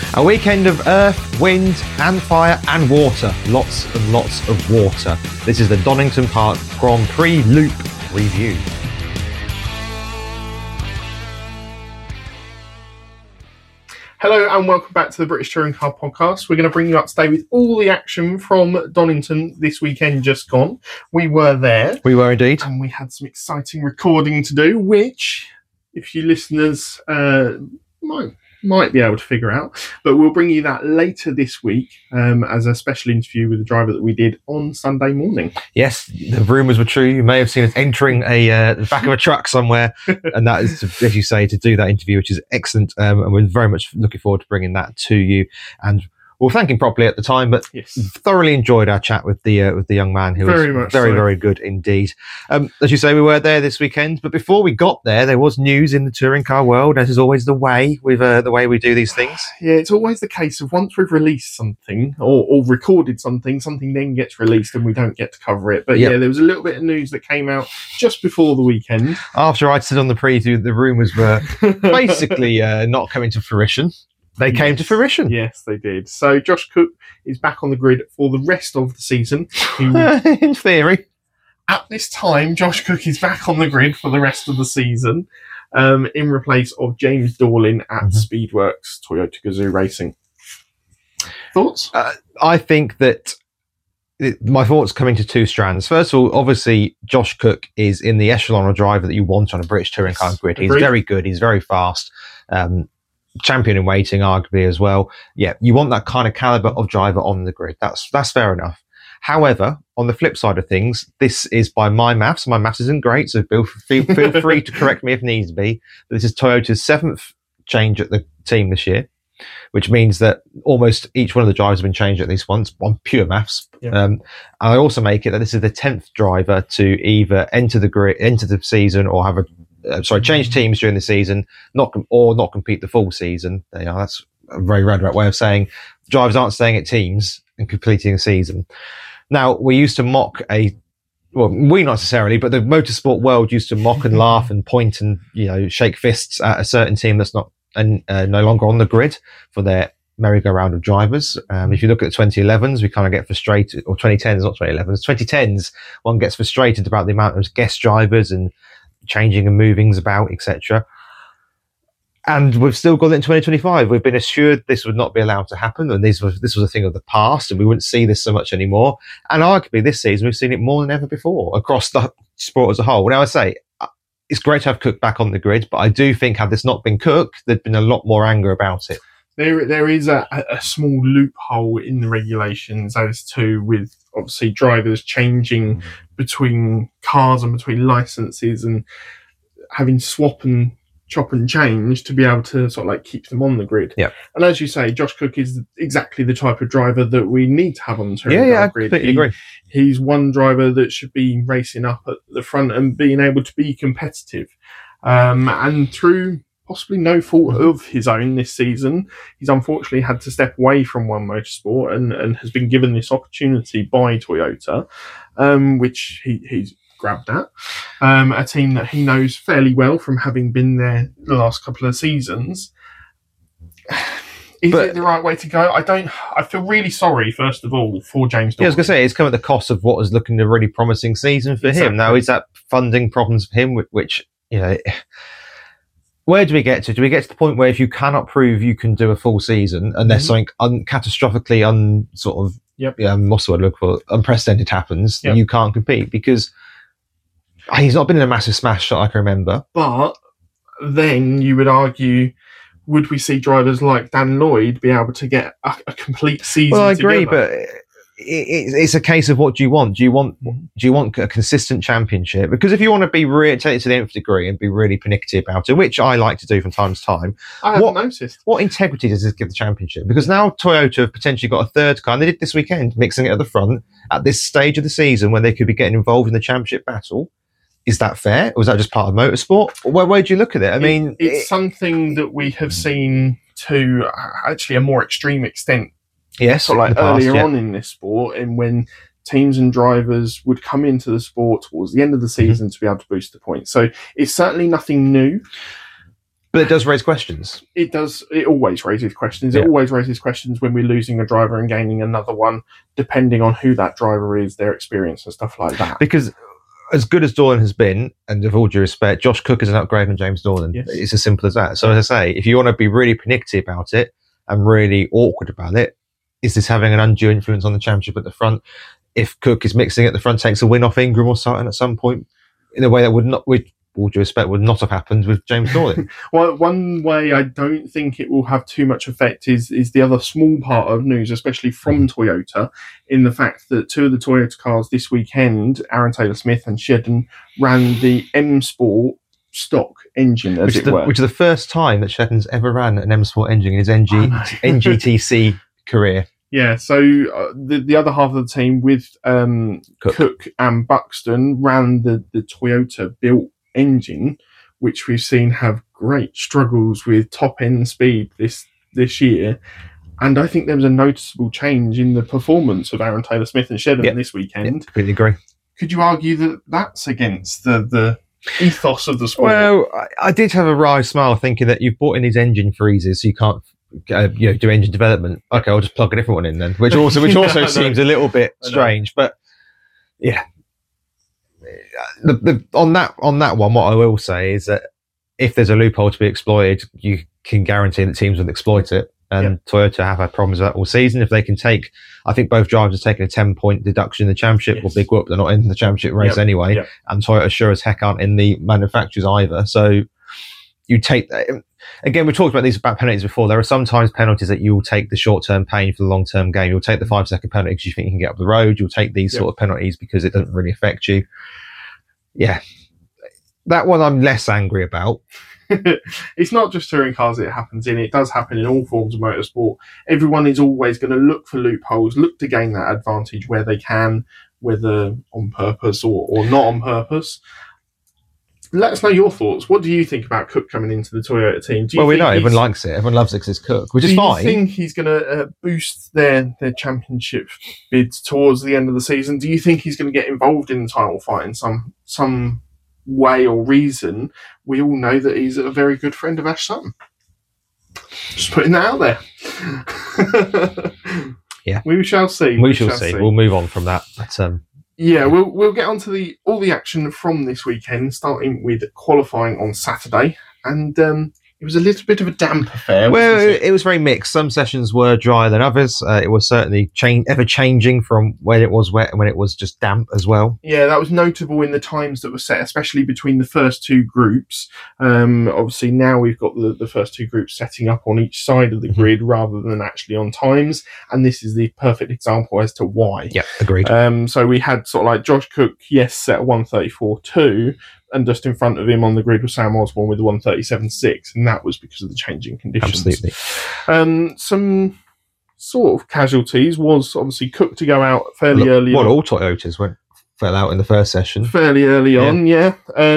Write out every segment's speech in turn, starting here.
A weekend of earth, wind and fire and water. Lots and lots of water. This is the Donington Park Grand Prix Loop Review. Hello and welcome back to the British Touring Car Podcast. We're going to bring you up to date with all the action from Donington this weekend just gone. We were there. We were indeed. And we had some exciting recording to do, which, if you listeners might be able to figure out, but we'll bring you that later this week as a special interview with the driver that we did on Sunday morning. Yes, the rumours were true. You may have seen us entering the back of a truck somewhere, and that is, as you say, to do that interview, which is excellent, and we're very much looking forward to bringing that to you. And we'll thank him properly at the time, but yes, thoroughly enjoyed our chat with the young man, who was very good indeed. As you say, we were there this weekend, but before we got there was news in the touring car world, as is always the way with the way we do these things. Yeah, it's always the case of once we've released something or recorded something then gets released and we don't get to cover it. But yeah, there was a little bit of news that came out just before the weekend. After I'd said on the preview, the rumours were basically not coming to fruition. They came to fruition. Yes, they did. So Josh Cook is back on the grid for the rest of the season. In theory. At this time, Josh Cook is back on the grid for the rest of the season in replace of James Dorlin at Speedworks Toyota Gazoo Racing. Thoughts? I think that my thoughts come into two strands. First of all, obviously, Josh Cook is in the echelon of driver that you want on a British touring car grid. He's very good. He's very fast. Champion in waiting, arguably, as well. Yeah, you want that kind of caliber of driver on the grid. That's fair enough. However, on the flip side of things, this is by my maths. My maths isn't great, so feel free to correct me if needs be. But this is Toyota's 7th change at the team this year, which means that almost each one of the drivers have been changed at least once on pure maths. Yeah. And I also make it that this is the 10th driver to either enter the grid, enter the season, or have change teams during the season, not compete the full season. That's a very roundabout way of saying drivers aren't staying at teams and completing a season. Now, we used to mock we not necessarily, but the motorsport world used to mock and laugh and point and shake fists at a certain team that's not no longer on the grid for their merry-go-round of drivers. If you look at the 2011s, we kind of get frustrated, or 2010s, not 2011s, 2010s, one gets frustrated about the amount of guest drivers and changing and movings about, etc. And we've still got it in 2025. We've been assured this would not be allowed to happen, and this was a thing of the past, and we wouldn't see this so much anymore. And arguably this season, we've seen it more than ever before across the sport as a whole. Now, I say it's great to have Cook back on the grid, but I do think had this not been Cook, there'd been a lot more anger about it. There is a small loophole in the regulations as to, with obviously drivers changing between cars and between licenses and having swap and chop and change to be able to sort of keep them on the grid. Yeah. And as you say, Josh Cook is exactly the type of driver that we need to have on the touring car grid. I completely agree. He's one driver that should be racing up at the front and being able to be competitive. And through possibly no fault of his own this season, he's unfortunately had to step away from One Motorsport and has been given this opportunity by Toyota, which he's grabbed at. A team that he knows fairly well from having been there the last couple of seasons. Is it the right way to go? I feel really sorry, first of all, for James Dorlin. Yeah, I was going to say, it's come at the cost of what was looking a really promising season for him. Now, is that funding problems for him, which, where do we get to? Do we get to the point where if you cannot prove you can do a full season unless something catastrophically what's the word I look for, unprecedented happens, then you can't compete? Because he's not been in a massive smash that I can remember. But then you would argue, would we see drivers like Dan Lloyd be able to get a complete season? Well, I agree, together? but it's a case of what do you want? Do you want a consistent championship? Because if you want to be take it to the nth degree and be really pernickety about it, which I like to do from time to time, I haven't noticed. What integrity does this give the championship? Because now Toyota have potentially got a third car, and they did this weekend, mixing it at the front at this stage of the season when they could be getting involved in the championship battle. Is that fair? Or was that just part of motorsport? Where do you look at it? I mean, it's something that we have seen to actually a more extreme extent. Yes, earlier on in this sport, and when teams and drivers would come into the sport towards the end of the season to be able to boost the points. So it's certainly nothing new. But it does raise questions. It does. It always raises questions. Yeah. It always raises questions when we're losing a driver and gaining another one, depending on who that driver is, their experience and stuff like that. Because as good as Dornan has been, and with all due respect, Josh Cook is an upgrade on James Dornan. Yes. It's as simple as that. So as I say, if you want to be really panicky about it and really awkward about it, is this having an undue influence on the championship at the front? If Cook is mixing at the front, takes a win off Ingram or something at some point, in a way that would not, with all due respect, would not have happened with James Dornan. Well, one way I don't think it will have too much effect is the other small part of news, especially from Toyota, in the fact that two of the Toyota cars this weekend, Aaron Taylor-Smith and Shedden, ran the M Sport stock engine, as it were. Which is the first time that Shedden's ever ran an M Sport engine in his NGTC career. Yeah, so the other half of the team with Cook and Buxton ran the Toyota built engine, which we've seen have great struggles with top end speed this year. And I think there was a noticeable change in the performance of Aaron Taylor-Smith and Shedden this weekend. Yeah, completely agree. Could you argue that that's against the ethos of the sport? Well, I did have a wry smile thinking that you've bought in these engine freezers, so you can't do engine development. Okay, I'll just plug a different one in then, which also seems a little bit strange. But yeah, on that one, what I will say is that if there's a loophole to be exploited, you can guarantee that teams will exploit it. And Toyota have had problems with that all season. If they can take, I think both drivers have taken a 10-point deduction in the championship, or big whoop, they're not in the championship race anyway. Yep. And Toyota sure as heck aren't in the manufacturers either. So you take that. Again, we talked about these penalties before. There are sometimes penalties that you will take the short-term pain for the long-term gain. You'll take the 5-second penalty because you think you can get up the road. You'll take these sort of penalties because it doesn't really affect you. Yeah. That one I'm less angry about. It's not just touring cars it happens in. It does happen in all forms of motorsport. Everyone is always going to look for loopholes, look to gain that advantage where they can, whether on purpose or not on purpose. Let us know your thoughts. What do you think about Cook coming into the Toyota team? We know everyone likes it. Everyone loves it because it's Cook, which is fine. Do you think he's going to boost their championship bids towards the end of the season? Do you think he's going to get involved in the title fight in some way or reason? We all know that he's a very good friend of Ash Sutton. Just putting that out there. Yeah, we shall see. We shall see. We'll move on from that. But, yeah, we'll get on to all the action from this weekend, starting with qualifying on Saturday, and it was a little bit of a damp affair. Well, it was very mixed. Some sessions were drier than others. It was certainly ever changing from when it was wet and when it was just damp as well. Yeah, that was notable in the times that were set, especially between the first two groups. Obviously, now we've got the first two groups setting up on each side of the grid rather than actually on times, and this is the perfect example as to why. Yeah, agreed. So we had sort of like Josh Cook, set a 1:34.2. And just in front of him on the grid was Sam Osborne with the 1:37.6, and that was because of the changing conditions. Absolutely. Some sort of casualties was obviously Cook to go out fairly early. Well, all Toyotas fell out in the first session. Fairly early on, yeah.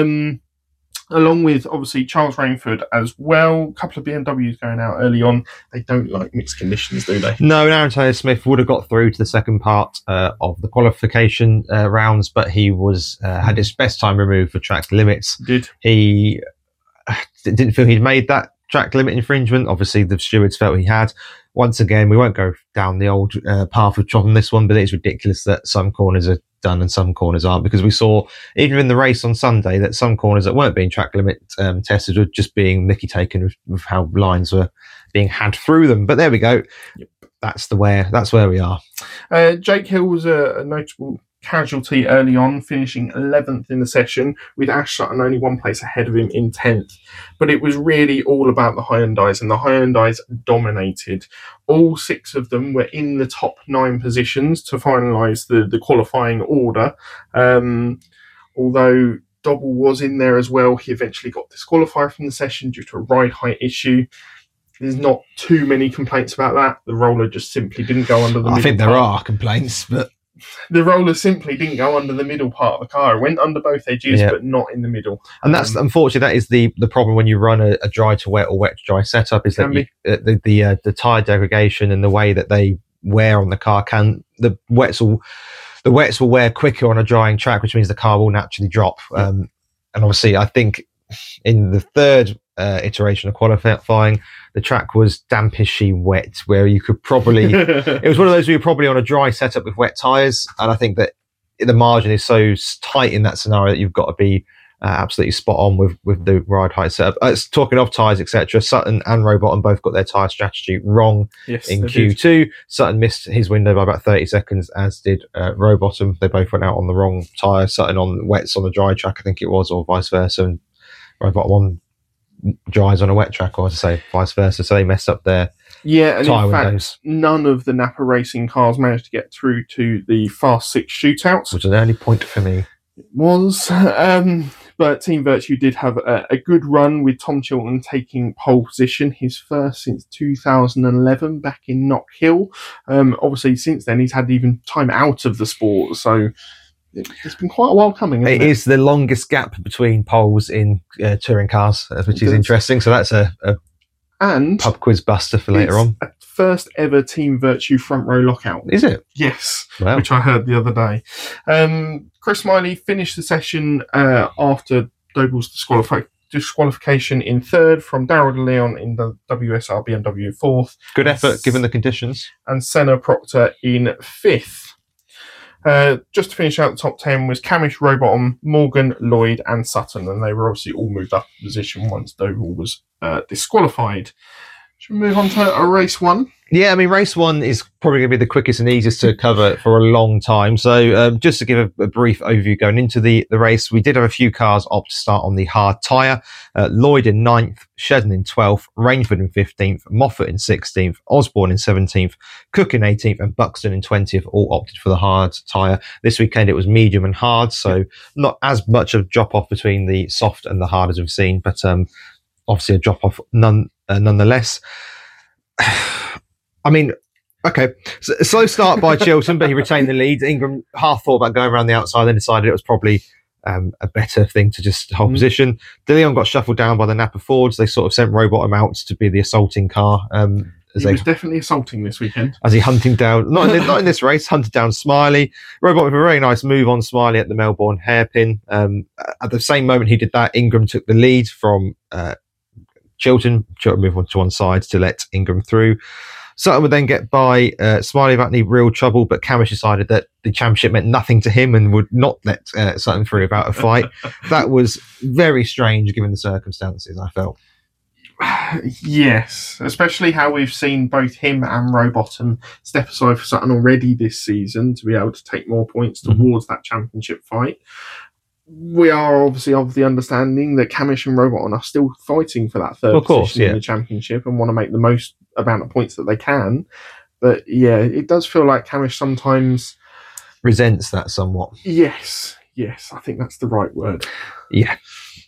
Along with, obviously, Charles Rainford as well. A couple of BMWs going out early on. They don't like mixed conditions, do they? No, Aaron Taylor-Smith would have got through to the second part of the qualification rounds, but he had his best time removed for track limits. He didn't feel he'd made that track limit infringement. Obviously, the stewards felt he had. Once again, we won't go down the old path of trot on this one, but it's ridiculous that some corners are done and some corners aren't, because we saw even in the race on Sunday that some corners that weren't being track limit tested were just being mickey taken with how lines were being had through them. But there we go. Yep. That's where we are. Jake Hill was a notable casualty early on, finishing 11th in the session, with Ash Sutton only one place ahead of him in 10th. But it was really all about the Hyundais, and the Hyundais dominated. All 6 of them were in the top 9 positions to finalise the qualifying order. Although Dobble was in there as well, he eventually got disqualified from the session due to a ride height issue. There's not too many complaints about that. The roller just simply didn't go under the middle. I think there are complaints, but the roller simply didn't go under the middle part of the car. It went under both edges, but not in the middle. And that's unfortunately that is the problem when you run a dry to wet or wet to dry setup, is that the tyre degradation and the way that they wear on the car the wets will wear quicker on a drying track, which means the car will naturally drop. And obviously, I think in the third iteration of qualifying, the track was dampishly wet, where you could probably it was one of those where you're probably on a dry setup with wet tyres, and I think that the margin is so tight in that scenario that you've got to be absolutely spot on with the ride height setup. Talking of tyres, etc., Sutton and Rowbottom both got their tyre strategy wrong in Q2. Did. Sutton missed his window by about 30 seconds, as did Rowbottom. They both went out on the wrong tyre. Sutton on wets on the dry track, I think it was, or vice versa, and Rowbottom on dries on a wet track, or to say vice versa. So they messed up their and tyre in fact, windows. None of the Napa racing cars managed to get through to the Fast 6 shootouts. Which is the only point for me. It was. But Team Virtue did have a good run, with Tom Chilton taking pole position, his first since 2011 back in Knock Hill. Obviously, since then, he's had even time out of the sport, so it's been quite a while coming. It is the longest gap between poles in touring cars, which is interesting. So that's a pub quiz buster for later on. First ever Team Virtue front row lockout. Is it? Yes, wow. Which I heard the other day. Chris Smiley finished the session after Doble's disqualification in third, from Darrell de Leon in the WSR BMW fourth. Good effort given the conditions. And Senna Proctor in fifth. Just to finish out the top 10 was Camish, Rowbottom, Morgan, Lloyd and Sutton, and they were obviously all moved up a position once Doble was disqualified. Should we move on to race one? Yeah, I mean, race one is probably going to be the quickest and easiest to cover for a long time. So just to give a brief overview going into the race, we did have a few cars opt to start on the hard tyre. Lloyd in 9th, Shedden in 12th, Rainford in 15th, Moffat in 16th, Osborne in 17th, Cook in 18th and Buxton in 20th all opted for the hard tyre. This weekend it was medium and hard, so not as much of a drop-off between the soft and the hard as we've seen, but obviously a drop-off nonetheless. I mean, okay, so, slow start by Chilton, but he retained the lead. Ingram half thought about going around the outside, then decided it was probably a better thing to just hold position. De Leon got shuffled down by the Napa Fords. They sort of sent Rowbottom out to be the assaulting car. He was definitely assaulting this weekend. As he hunting down, not in this race, hunted down Smiley. Rowbottom with a very nice move on Smiley at the Melbourne hairpin. At the same moment he did that, Ingram took the lead from Chilton. Chilton moved on to one side to let Ingram through. Sutton would then get by Smiley without any real trouble, but Camish decided that the championship meant nothing to him and would not let Sutton through without a fight. That was very strange given the circumstances, I felt. Yes, especially how we've seen both him and Rowbottom step aside for Sutton already this season to be able to take more points towards that championship fight. We are obviously of the understanding that Camish and Rowbottom are still fighting for that third position in the championship and want to make the most amount of points that they can. But yeah, it does feel like Camish sometimes resents that somewhat. Yes, I think that's the right word. Yeah.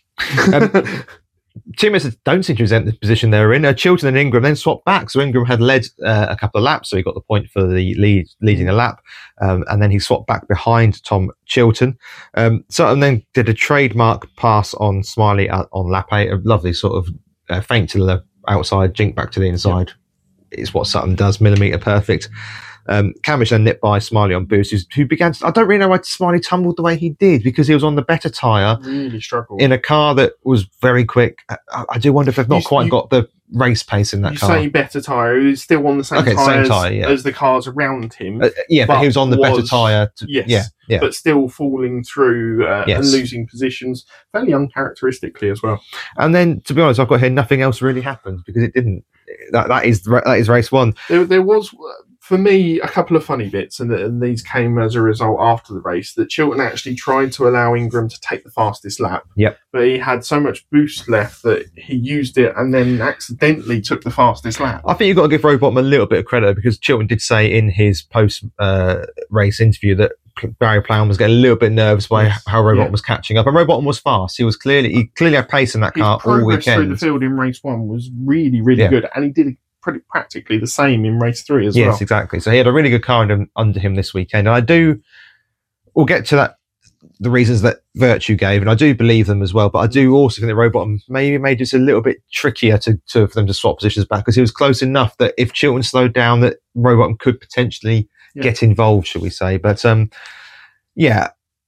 Teammates don't seem to resent the position they're in. Chilton and Ingram then swapped back. So Ingram had led a couple of laps, so he got the point for the leading a lap. And then he swapped back behind Tom Chilton. Sutton then did a trademark pass on Smiley on lap 8. A lovely sort of feint to the outside, jink back to the inside. Yep. It's what Sutton does, millimetre perfect. Camish then nipped by Smiley on boost, who began to, I don't really know why Smiley tumbled the way he did, because he was on the better tyre. Really struggled. In a car that was very quick. I do wonder if they've not quite got the race pace in that car. You say better tyre, he was still on the same tyre as the cars around him. But he was on the better tyre. Yes, but still falling through and losing positions fairly uncharacteristically as well. And then, to be honest, I've got here, nothing else really happened, because it didn't. That is race one. There was, for me, a couple of funny bits, and these came as a result after the race, that Chilton actually tried to allow Ingram to take the fastest lap. Yep. But he had so much boost left that he used it and then accidentally took the fastest lap. I think you've got to give Rowbottom a little bit of credit, because Chilton did say in his post-race interview that Barry Plough was getting a little bit nervous by how Rowbottom was catching up, and Rowbottom was fast. He clearly had pace in that car all weekend. His progress through the field in race one was really, really good, and he did practically the same in race 3 as well. Yes, exactly. So he had a really good car under him this weekend, and we'll get to that, the reasons that Virtue gave, and I do believe them as well, but I do also think that Rowbottom maybe made it a little bit trickier for them to swap positions back, because he was close enough that if Chilton slowed down, that Rowbottom could potentially get involved, shall we say. But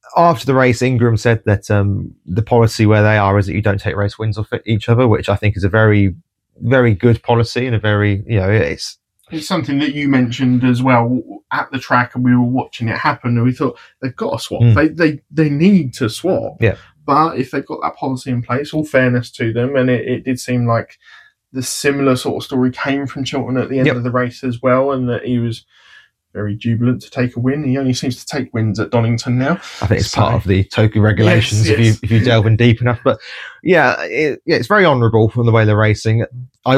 after the race, Ingram said that the policy where they are is that you don't take race wins off each other, which I think is a very, very good policy and a very, it's something that you mentioned as well at the track, and we were watching it happen, and we thought they've got to swap. They need to swap. Yeah. But if they've got that policy in place, all fairness to them, and it did seem like the similar sort of story came from Chilton at the end of the race as well, and that he was very jubilant to take a win. He only seems to take wins at Donington now. I think it's part of the Toku regulations if you delve in deep enough. But it's very honourable from the way they're racing. I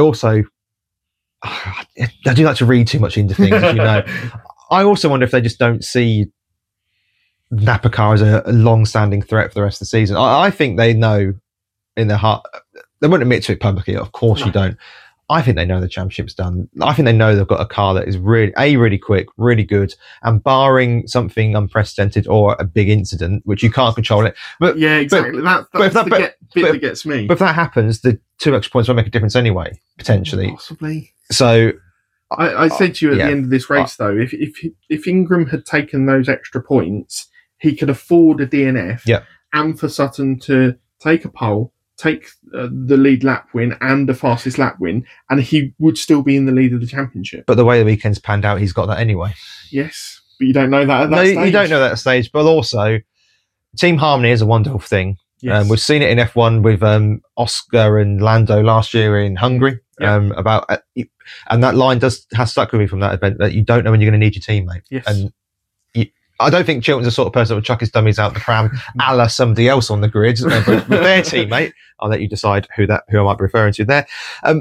do like to read too much into things, as you know. I also wonder if they just don't see Napa Car as a long-standing threat for the rest of the season. I think they know in their heart. They won't admit to it publicly, of course. No. You don't. I think they know the championship's done. I think they know they've got a car that is really quick, really good, and barring something unprecedented or a big incident, which you can't control it. But yeah, exactly. That's the bit that gets me. But if that happens, the 2 extra points will make a difference anyway, potentially. Possibly. So I said to you at the end of this race, though, if Ingram had taken those extra points, he could afford a DNF, and for Sutton to take a pole, take the lead lap win and the fastest lap win, and he would still be in the lead of the championship. But the way the weekend's panned out, he's got that anyway. Yes, but you don't know that at that stage. No, you don't know that at that stage. But also, team harmony is a wonderful thing. Yes. We've seen it in F1 with Oscar and Lando last year in Hungary. And that line has stuck with me from that event, that you don't know when you're going to need your teammate. Yes. And I don't think Chilton's the sort of person that would chuck his dummies out the pram a la somebody else on the grid with their teammate. I'll let you decide who I might be referring to there.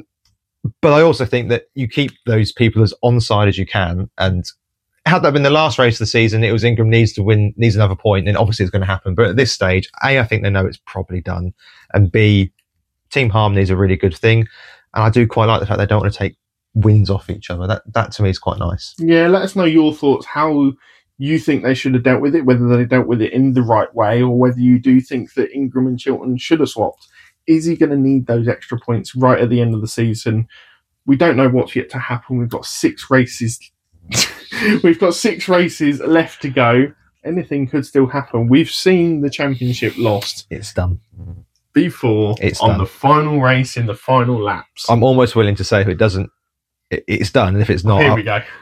But I also think that you keep those people as onside as you can. And had that been the last race of the season, it was Ingram needs another point, and obviously it's going to happen. But at this stage, A, I think they know it's probably done, and B, team harmony is a really good thing. And I do quite like the fact they don't want to take wins off each other. That to me is quite nice. Yeah, let us know your thoughts, how you think they should have dealt with it, whether they dealt with it in the right way, or whether you do think that Ingram and Chilton should have swapped. Is he going to need those extra points right at the end of the season? We don't know what's yet to happen. We've got 6 races. We've got 6 races left to go. Anything could still happen. We've seen the championship lost. It's done. Before on the final race in the final laps. I'm almost willing to say if it doesn't, it's done. And if it's not, Here we go.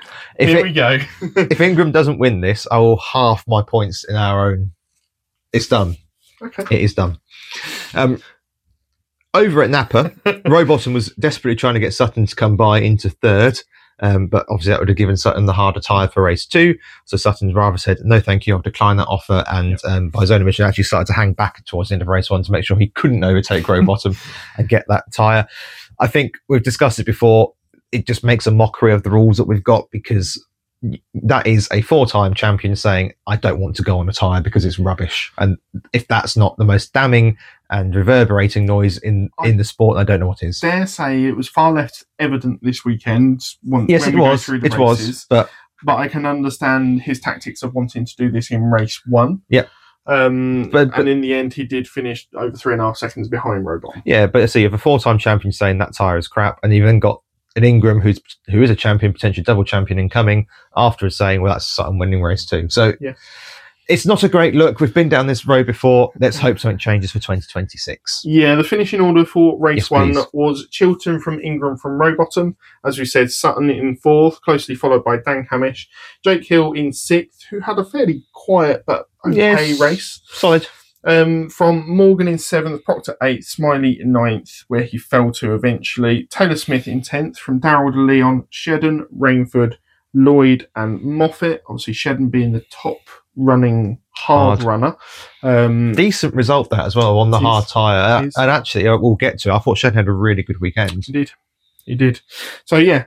If Ingram doesn't win this, I will half my points in our own. It's done. Okay. It is done. Over at Napa, Rowbottom was desperately trying to get Sutton to come by into third. But obviously that would have given Sutton the harder tyre for race 2. So Sutton rather said, no, thank you, I'll decline that offer. And by his own admission, actually started to hang back towards the end of race 1 to make sure he couldn't overtake Rowbottom and get that tyre. I think we've discussed it before. It just makes a mockery of the rules that we've got, because that is a 4-time champion saying, I don't want to go on a tyre because it's rubbish. And if that's not the most damning and reverberating noise in the sport, I don't know what is. Dare say it was far less evident this weekend. Yes, it was. It was. But I can understand his tactics of wanting to do this in race 1. Yeah. And in the end, he did finish over 3.5 seconds behind Rowbottom. Yeah, but so you have a 4-time champion saying that tyre is crap, and you've then got an Ingram who is a champion, potentially double champion incoming, afterwards saying, well, that's Sutton winning race 2. So it's not a great look. We've been down this road before. Let's hope something changes for 2026. Yeah, the finishing order for race 1 please. was Chilton from Ingram from Rowbottom. As we said, Sutton in 4th, closely followed by Dan Hamish. Jake Hill in 6th, who had a fairly quiet but okay race. Solid. From Morgan in 7th, Proctor 8th, Smiley in 9th, where he fell to eventually. Taylor Smith in 10th, from Darrell de Leon, Shedden, Rainford, Lloyd and Moffat. Obviously Shedden being the top running hard runner. Decent result that as well on the hard tyre. And actually, we'll get to it. I thought Shedden had a really good weekend. He did. So yeah,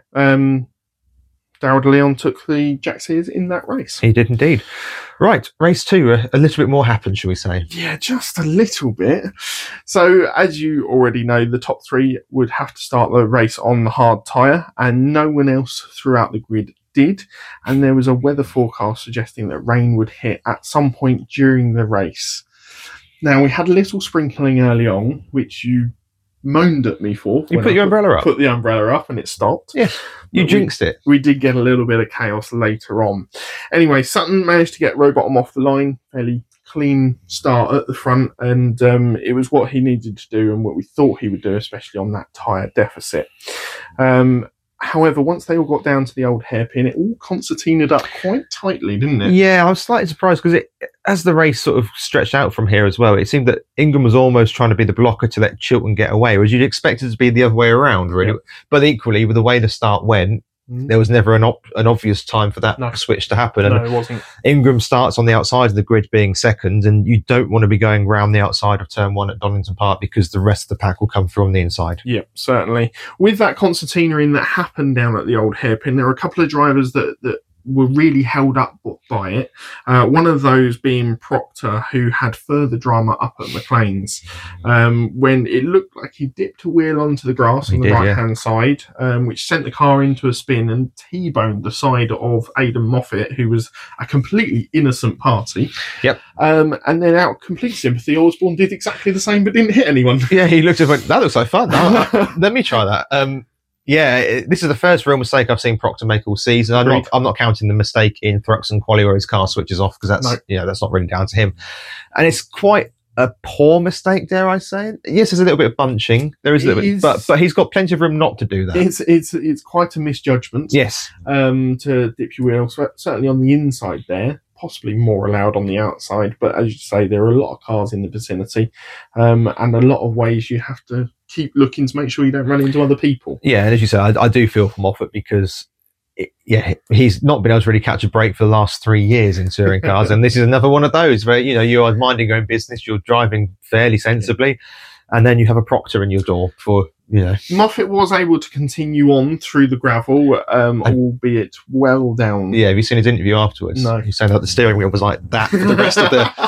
Darrell de Leon took the Jack Sears in that race. He did indeed. Right, race 2, a little bit more happened, shall we say? Yeah, just a little bit. So, as you already know, the top 3 would have to start the race on the hard tyre, and no one else throughout the grid did. And there was a weather forecast suggesting that rain would hit at some point during the race. Now, we had a little sprinkling early on, which you moaned at me for. You put your umbrella up? Put the umbrella up and it stopped. Yeah, you jinxed it. We did get a little bit of chaos later on. Anyway, Sutton managed to get Rowbottom off the line fairly clean start at the front, and it was what he needed to do and what we thought he would do, especially on that tyre deficit. However, once they all got down to the old hairpin, it all concertinaed up quite tightly, didn't it? Yeah, I was slightly surprised because as the race sort of stretched out from here as well, it seemed that Ingram was almost trying to be the blocker to let Chilton get away, whereas you'd expect it to be the other way around, really. Yeah. But equally, with the way the start went, there was never an obvious time for that switch to happen. No, it wasn't. Ingram starts on the outside of the grid being second, and you don't want to be going round the outside of turn one at Donington Park because the rest of the pack will come through on the inside. Yeah, certainly. With that concertina that happened down at the old hairpin, there were a couple of drivers that were really held up by it. One of those being Proctor, who had further drama up at McLean's when it looked like he dipped a wheel onto the grass on the right-hand side, which sent the car into a spin and T-boned the side of Aidan Moffat, who was a completely innocent party. Yep. And then, out of complete sympathy, Osborne did exactly the same but didn't hit anyone. Yeah, he looked at it and went, that looks like fun. Let me try that. Yeah, this is the first real mistake I've seen Proctor make all season. I'm not counting the mistake in Thruxton Quali where his car switches off because that's not really down to him. And it's quite a poor mistake, dare I say. Yes, there's a little bit of bunching. There is a little bit, but he's got plenty of room not to do that. It's quite a misjudgment. Yes. To dip your wheel, certainly on the inside there. Possibly more allowed on the outside, but as you say, there are a lot of cars in the vicinity, and a lot of ways you have to keep looking to make sure you don't run into other people. Yeah, and as you say, I do feel for Moffat because he's not been able to really catch a break for the last 3 years in touring cars, and this is another one of those where you are minding your own business, you're driving fairly sensibly, and then you have a Proctor in your door for. Moffat was able to continue on through the gravel, albeit well down. Yeah, have you seen his interview afterwards? No. He's saying that the steering wheel was like that for the rest of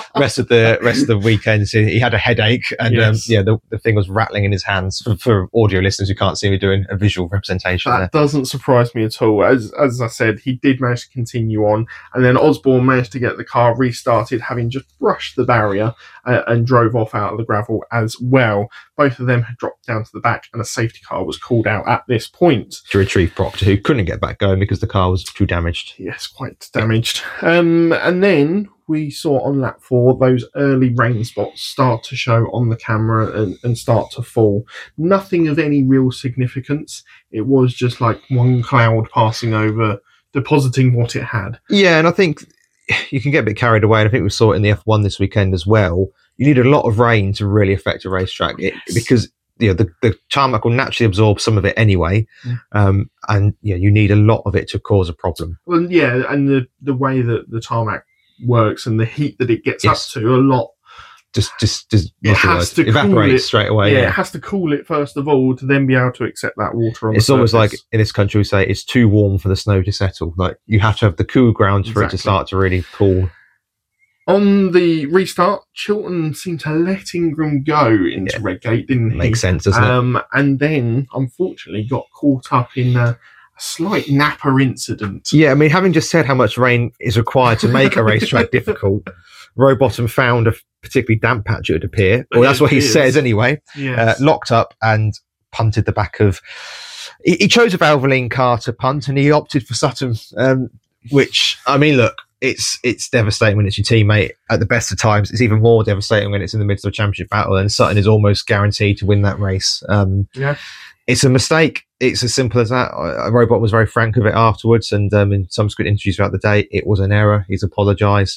the weekend. So he had a headache, and the thing was rattling in his hands. For audio listeners who can't see me doing a visual representation, that doesn't surprise me at all. As I said, he did manage to continue on, and then Osborne managed to get the car restarted, having just brushed the barrier and drove off out of the gravel as well. Both of them had dropped down to the back, and a safety car was called out at this point to retrieve Proctor, who couldn't get back going because the car was too damaged. Yes, quite damaged. And then we saw on lap 4 those early rain spots start to show on the camera and start to fall. Nothing of any real significance. It was just like one cloud passing over, depositing what it had. Yeah, and I think you can get a bit carried away, and I think we saw it in the F1 this weekend as well. You need a lot of rain to really affect a racetrack because the tarmac will naturally absorb some of it anyway, and you need a lot of it to cause a problem. Well, yeah, and the way that the tarmac works and the heat that it gets up to, a lot just it has to evaporates straight away. Yeah, it has to cool it first of all to then be able to accept that water on the surface. It's almost like in this country we say it's too warm for the snow to settle. Like you have to have the cool ground for it to start to really cool. On the restart, Chilton seemed to let Ingram go into Redgate, didn't he? Makes sense, doesn't it? And then, unfortunately, got caught up in a slight Napa incident. Yeah, I mean, having just said how much rain is required to make a racetrack difficult, Rowbottom found a particularly damp patch, it would appear. Well, that's what he says anyway. Yes. Locked up and punted the back of... He chose a Valvoline car to punt, and he opted for Sutton, which, I mean, look, it's devastating when it's your teammate at the best of times. It's even more devastating when it's in the midst of a championship battle, and Sutton is almost guaranteed to win that race. It's a mistake. It's as simple as that. Robot was very frank with it afterwards, and in subsequent interviews throughout the day, it was an error. He's apologised.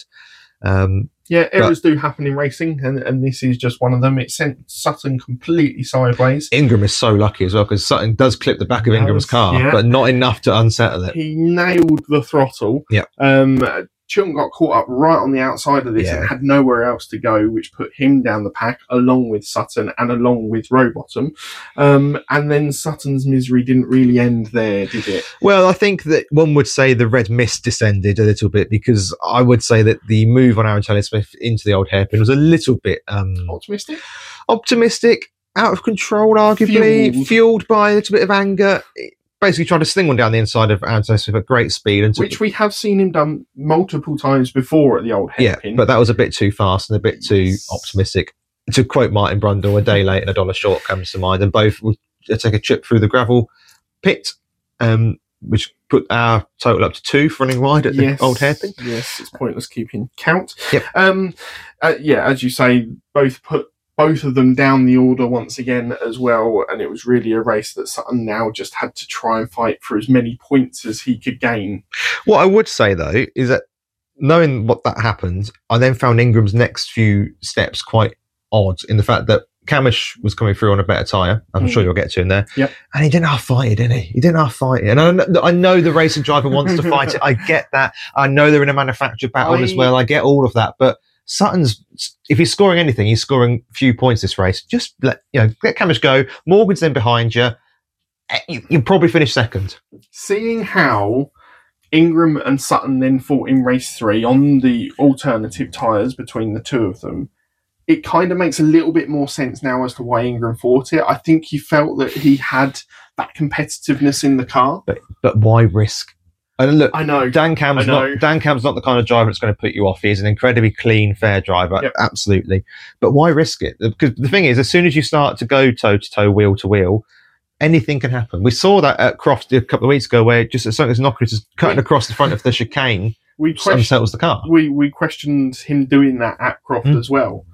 Errors do happen in racing, and this is just one of them. It sent Sutton completely sideways. Ingram is so lucky as well, because Sutton does clip the back of Ingram's car, but not enough to unsettle it. He nailed the throttle. Chilton got caught up right on the outside of this and had nowhere else to go, which put him down the pack along with Sutton and along with Rowbottom. And then Sutton's misery didn't really end there, did it? Well, I think that one would say the red mist descended a little bit, because I would say that the move on Aaron Taylor-Smith into the old hairpin was a little bit... Optimistic, out of control, arguably, fueled by a little bit of anger. Basically trying to sling one down the inside of Aaron Taylor-Smith at great speed. Which we have seen him done multiple times before at the old hairpin. Yeah, but that was a bit too fast and a bit too optimistic. To quote Martin Brundle, a day late and $1 short comes to mind, and both will take a trip through the gravel pit. which put our total up to 2 for running wide at the old hairpin. Yes, it's pointless keeping count. Yep. As you say, both put both of them down the order once again as well, and it was really a race that Sutton now just had to try and fight for as many points as he could gain. What I would say, though, is that knowing what that happened, I then found Ingram's next few steps quite odd in the fact that Cammish was coming through on a better tyre. I'm sure you'll get to him there. Yep. And he didn't half-fight it, didn't he? He didn't half-fight it. And I know the racing driver wants to fight it. I get that. I know they're in a manufactured battle as well. I get all of that. But Sutton's, if he's scoring anything, he's scoring few points this race. Just let Cammish go. Morgan's then behind you. You'll probably finish second. Seeing how Ingram and Sutton then fought in race 3 on the alternative tyres between the two of them, it kind of makes a little bit more sense now as to why Ingram fought it. I think he felt that he had that competitiveness in the car. But why risk? And look, I know Dan Camp's not the kind of driver that's going to put you off. He's an incredibly clean, fair driver, absolutely. But why risk it? Because the thing is, as soon as you start to go toe to toe, wheel to wheel, anything can happen. We saw that at Croft a couple of weeks ago, where just as soon as Knocker is cutting across the front of the chicane, unsettles the car. We questioned him doing that at Croft as well.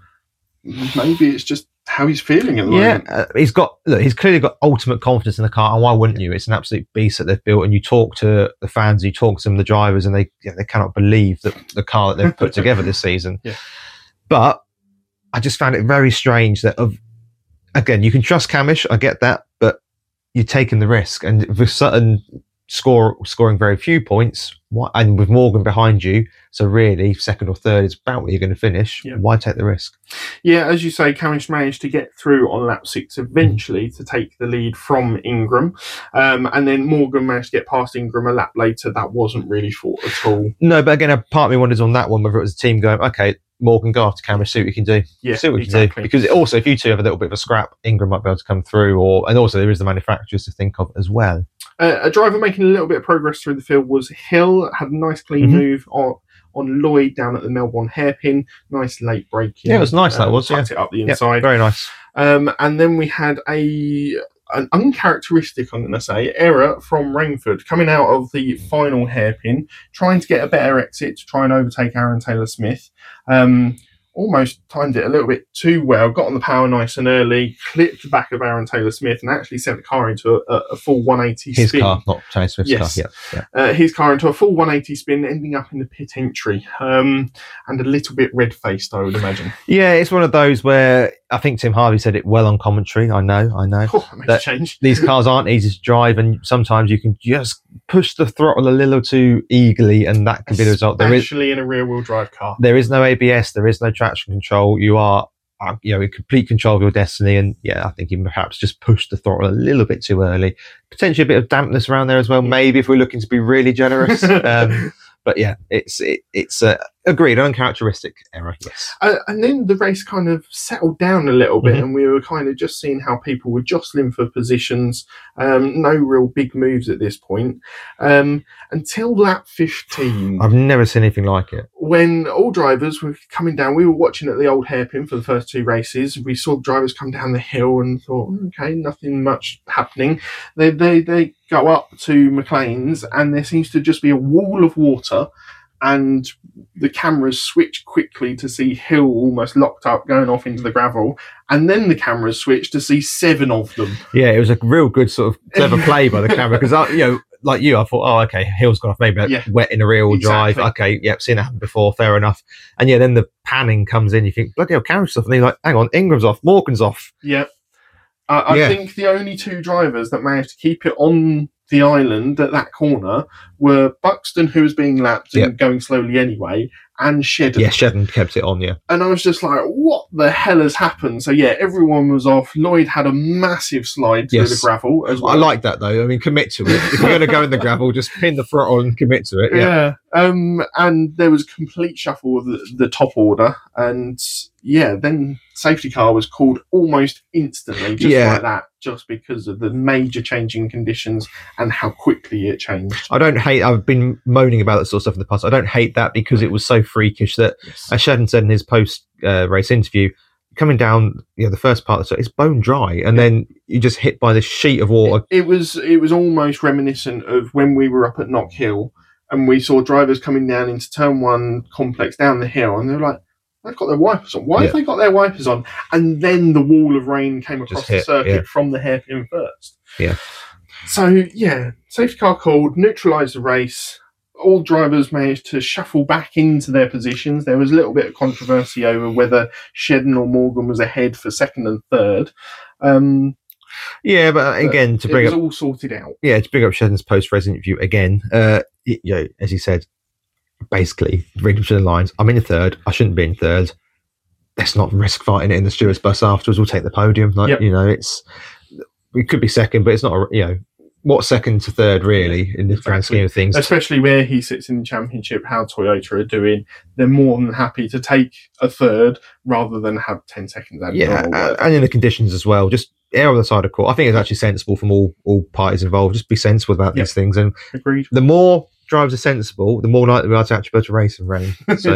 Maybe it's just how he's feeling at the moment. He's clearly got ultimate confidence in the car, and why wouldn't you? It's an absolute beast that they've built, and you talk to the fans, you talk to some of the drivers, and they cannot believe that the car that they've put together this season. Yeah. But I just found it very strange that, again, you can trust Cammish, I get that, but you're taking the risk, and with Sutton scoring very few points, and with Morgan behind you, so really second or third is about where you're going to finish. Why take the risk? Yeah, as you say, Cammish managed to get through on lap 6 eventually to take the lead from Ingram, and then Morgan managed to get past Ingram a lap later. That wasn't really fought at all. No, but again, a part of me wonders on that one whether it was a team going, okay, Morgan, go after Cammish, see what you can do. Yeah, see what you can do. Because also, if you two have a little bit of a scrap, Ingram might be able to come through, and also there is the manufacturers to think of as well. A driver making a little bit of progress through the field was Hill. Had a nice clean move on Lloyd down at the Melbourne hairpin. Nice late braking. Yeah, it was nice. That was. Tucked it up the inside. Very nice. And then we had an uncharacteristic, I'm going to say, error from Rainford coming out of the final hairpin, trying to get a better exit to try and overtake Aaron Taylor-Smith. Almost timed it a little bit too well, got on the power nice and early, clipped the back of Aaron Taylor-Smith, and actually sent the car into a full 180 spin. His car, not Taylor-Smith's car. Yeah. His car into a full 180 spin, ending up in the pit entry, and a little bit red-faced, I would imagine. Yeah, it's one of those where I think Tim Harvey said it well on commentary. I know. Oh, that makes a change. These cars aren't easy to drive, and sometimes you can just push the throttle a little too eagerly, and that can be the result. Especially in a rear-wheel drive car. There is no ABS, there is no traction control. You are, in complete control of your destiny, and I think you perhaps just pushed the throttle a little bit too early. Potentially a bit of dampness around there as well, maybe if we're looking to be really generous. But yeah, it's agreed, an uncharacteristic error, yes. And then the race kind of settled down a little bit, and we were kind of just seeing how people were jostling for positions. No real big moves at this point. Until lap 15. I've never seen anything like it. When all drivers were coming down, we were watching at the old hairpin for the first 2 races. We saw drivers come down the hill and thought, okay, nothing much happening. They go up to McLean's, and there seems to just be a wall of water, and the cameras switch quickly to see Hill almost locked up going off into the gravel, and then the cameras switch to see 7 of them. Yeah, it was a real good sort of clever play by the camera, because like you, I thought, oh, okay, Hill's gone off, maybe wet in a rear-wheel drive. Okay, seen that happen before, fair enough. And then the panning comes in, you think, bloody hell, camera's off, and you're like, hang on, Ingram's off, Morgan's off. Yeah. I think the only 2 drivers that managed to keep it on the island at that corner were Buxton, who was being lapped and going slowly anyway, and Shedden. Yeah, Shedden kept it on, yeah. And I was just like, what the hell has happened? So everyone was off. Lloyd had a massive slide through the gravel as well. I like that, though. I mean, commit to it. If you're going to go in the gravel, just pin the throttle and commit to it. Yeah. And there was a complete shuffle of the top order, and then safety car was called almost instantly, like that, just because of the major changing conditions and how quickly it changed. I've been moaning about that sort of stuff in the past. I don't hate that because it was so freakish that, as Shedden said in his post-race interview, coming down, the first part, so it's bone dry, and then you just hit by this sheet of water. It was almost reminiscent of when we were up at Knock Hill and we saw drivers coming down into Turn 1 complex down the hill, and they were like, they've got their wipers on. Why have they got their wipers on? And then the wall of rain came across the circuit from the hairpin first. Yeah. So, safety car called, neutralised the race. All drivers managed to shuffle back into their positions. There was a little bit of controversy over whether Shedden or Morgan was ahead for second and third. But again, to bring it was all sorted out. Yeah, to bring up Shedden's post-race interview again, as he said, basically, reading between the lines, I'm in third. I shouldn't be in third. Let's not risk fighting it in the stewards' bus afterwards. We'll take the podium. We could be second, but it's not. What's second to third really in the grand scheme of things? Especially where he sits in the championship, how Toyota are doing, they're more than happy to take a third rather than have 10 seconds out. And in the conditions as well, just err on the side of caution. I think it's actually sensible from all parties involved. Just be sensible about these things, and agreed. The more drivers are sensible, the more likely we are to actually be able to race in rain. So,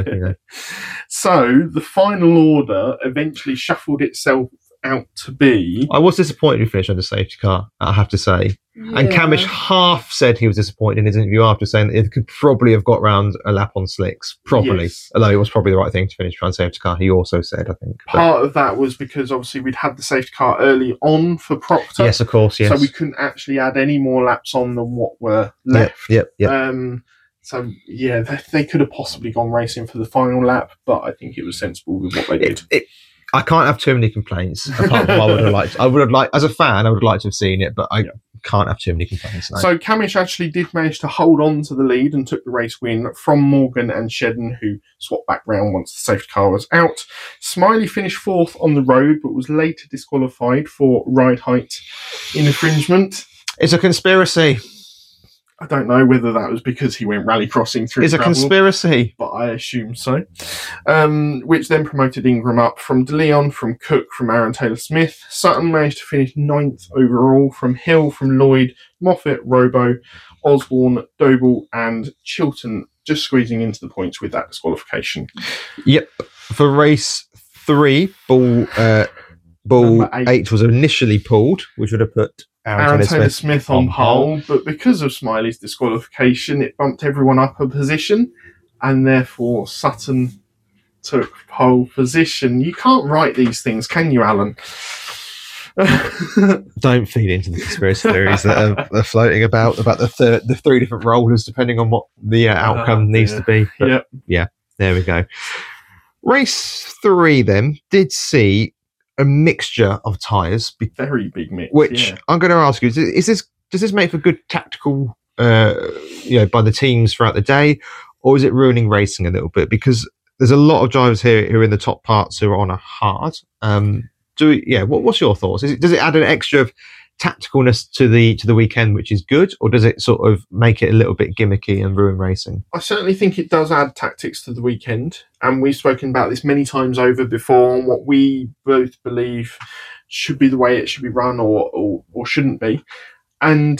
So the final order eventually shuffled itself out to be. I was disappointed we finished on the safety car, I have to say. Yeah. And Camish half said he was disappointed in his interview after, saying that it could probably have got round a lap on slicks. Probably. Yes. Although it was probably the right thing to finish on safety car, he also said, I think. Part of that was because obviously we'd had the safety car early on for Proctor. Yes, of course, yes. So we couldn't actually add any more laps on than what were left. Yep. So, they could have possibly gone racing for the final lap, but I think it was sensible with what they did. I can't have too many complaints. Apart from I would have liked, as a fan, I would have liked to have seen it, but I can't have too many complaints. No. So Camish actually did manage to hold on to the lead and took the race win from Morgan and Shedden, who swapped back round once the safety car was out. Smiley finished fourth on the road, but was later disqualified for ride height infringement. It's a conspiracy. I don't know whether that was because he went rally crossing through. It's a conspiracy, but I assume so. Which then promoted Ingram up from De Leon, from Cook, from Aaron Taylor-Smith. Sutton managed to finish 9th overall, from Hill, from Lloyd, Moffat, Robo, Osborne, Doble, and Chilton, just squeezing into the points with that disqualification. Yep. For race 3, ball 8 was initially pulled, which would have put Aaron Taylor-Smith on pole, but because of Smiley's disqualification, it bumped everyone up a position, and therefore Sutton took pole position. You can't write these things, can you, Alan? Don't feed into the conspiracy theories that are floating about the 3 different rollers, depending on what the outcome needs to be. But, there we go. Race 3 then did see a mixture of tyres. Very big mix. Which I'm going to ask you, does this make for good tactical, by the teams throughout the day, or is it ruining racing a little bit? Because there's a lot of drivers here who are in the top parts who are on a hard. What's your thoughts? Does it add an extra of tacticalness to the weekend, which is good, or does it sort of make it a little bit gimmicky and ruin racing? I certainly think it does add tactics to the weekend, and we've spoken about this many times over before on what we both believe should be the way it should be run or shouldn't be. And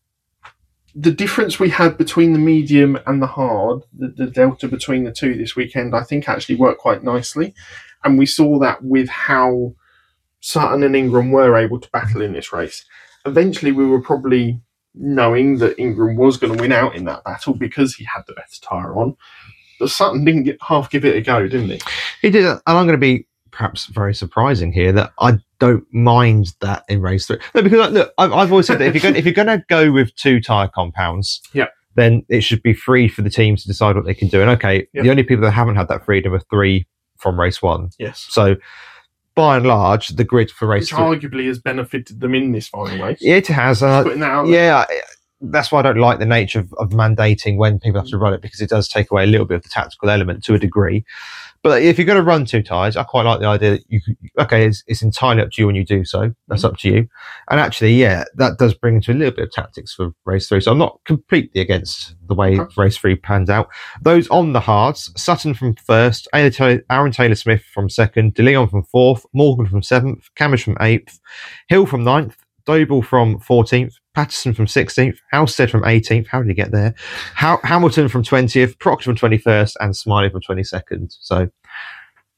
the difference we had between the medium and the hard, the delta between the two this weekend, I think actually worked quite nicely, and we saw that with how Sutton and Ingram were able to battle in this race. Eventually, we were probably knowing that Ingram was going to win out in that battle because he had the better tyre on. But Sutton didn't give it a go, didn't he? He did, and I'm going to be perhaps very surprising here that I don't mind that in race 3. No, because look, I've always said that if you're going to go with 2 tyre compounds, then it should be free for the teams to decide what they can do. And the only people that haven't had that freedom are 3 from race 1. Yes. So, by and large, the grid for race 3 arguably has benefited them in this final race. It has. Putting that out there. That's why I don't like the nature of mandating when people have to run it, because it does take away a little bit of the tactical element to a degree. But if you're going to run 2 tyres, I quite like the idea that it's entirely up to you when you do so. That's up to you. And actually, that does bring into a little bit of tactics for race 3. So I'm not completely against the way race 3 pans out. Those on the hards: Sutton from 1st, Aaron Taylor-Smith from 2nd, De Leon from 4th, Morgan from 7th, Camish from 8th, Hill from 9th, Doble from 14th, Patterson from 16th, Halstead from 18th. How did he get there? Hamilton from 20th, Proctor from 21st, and Smiley from 22nd. So,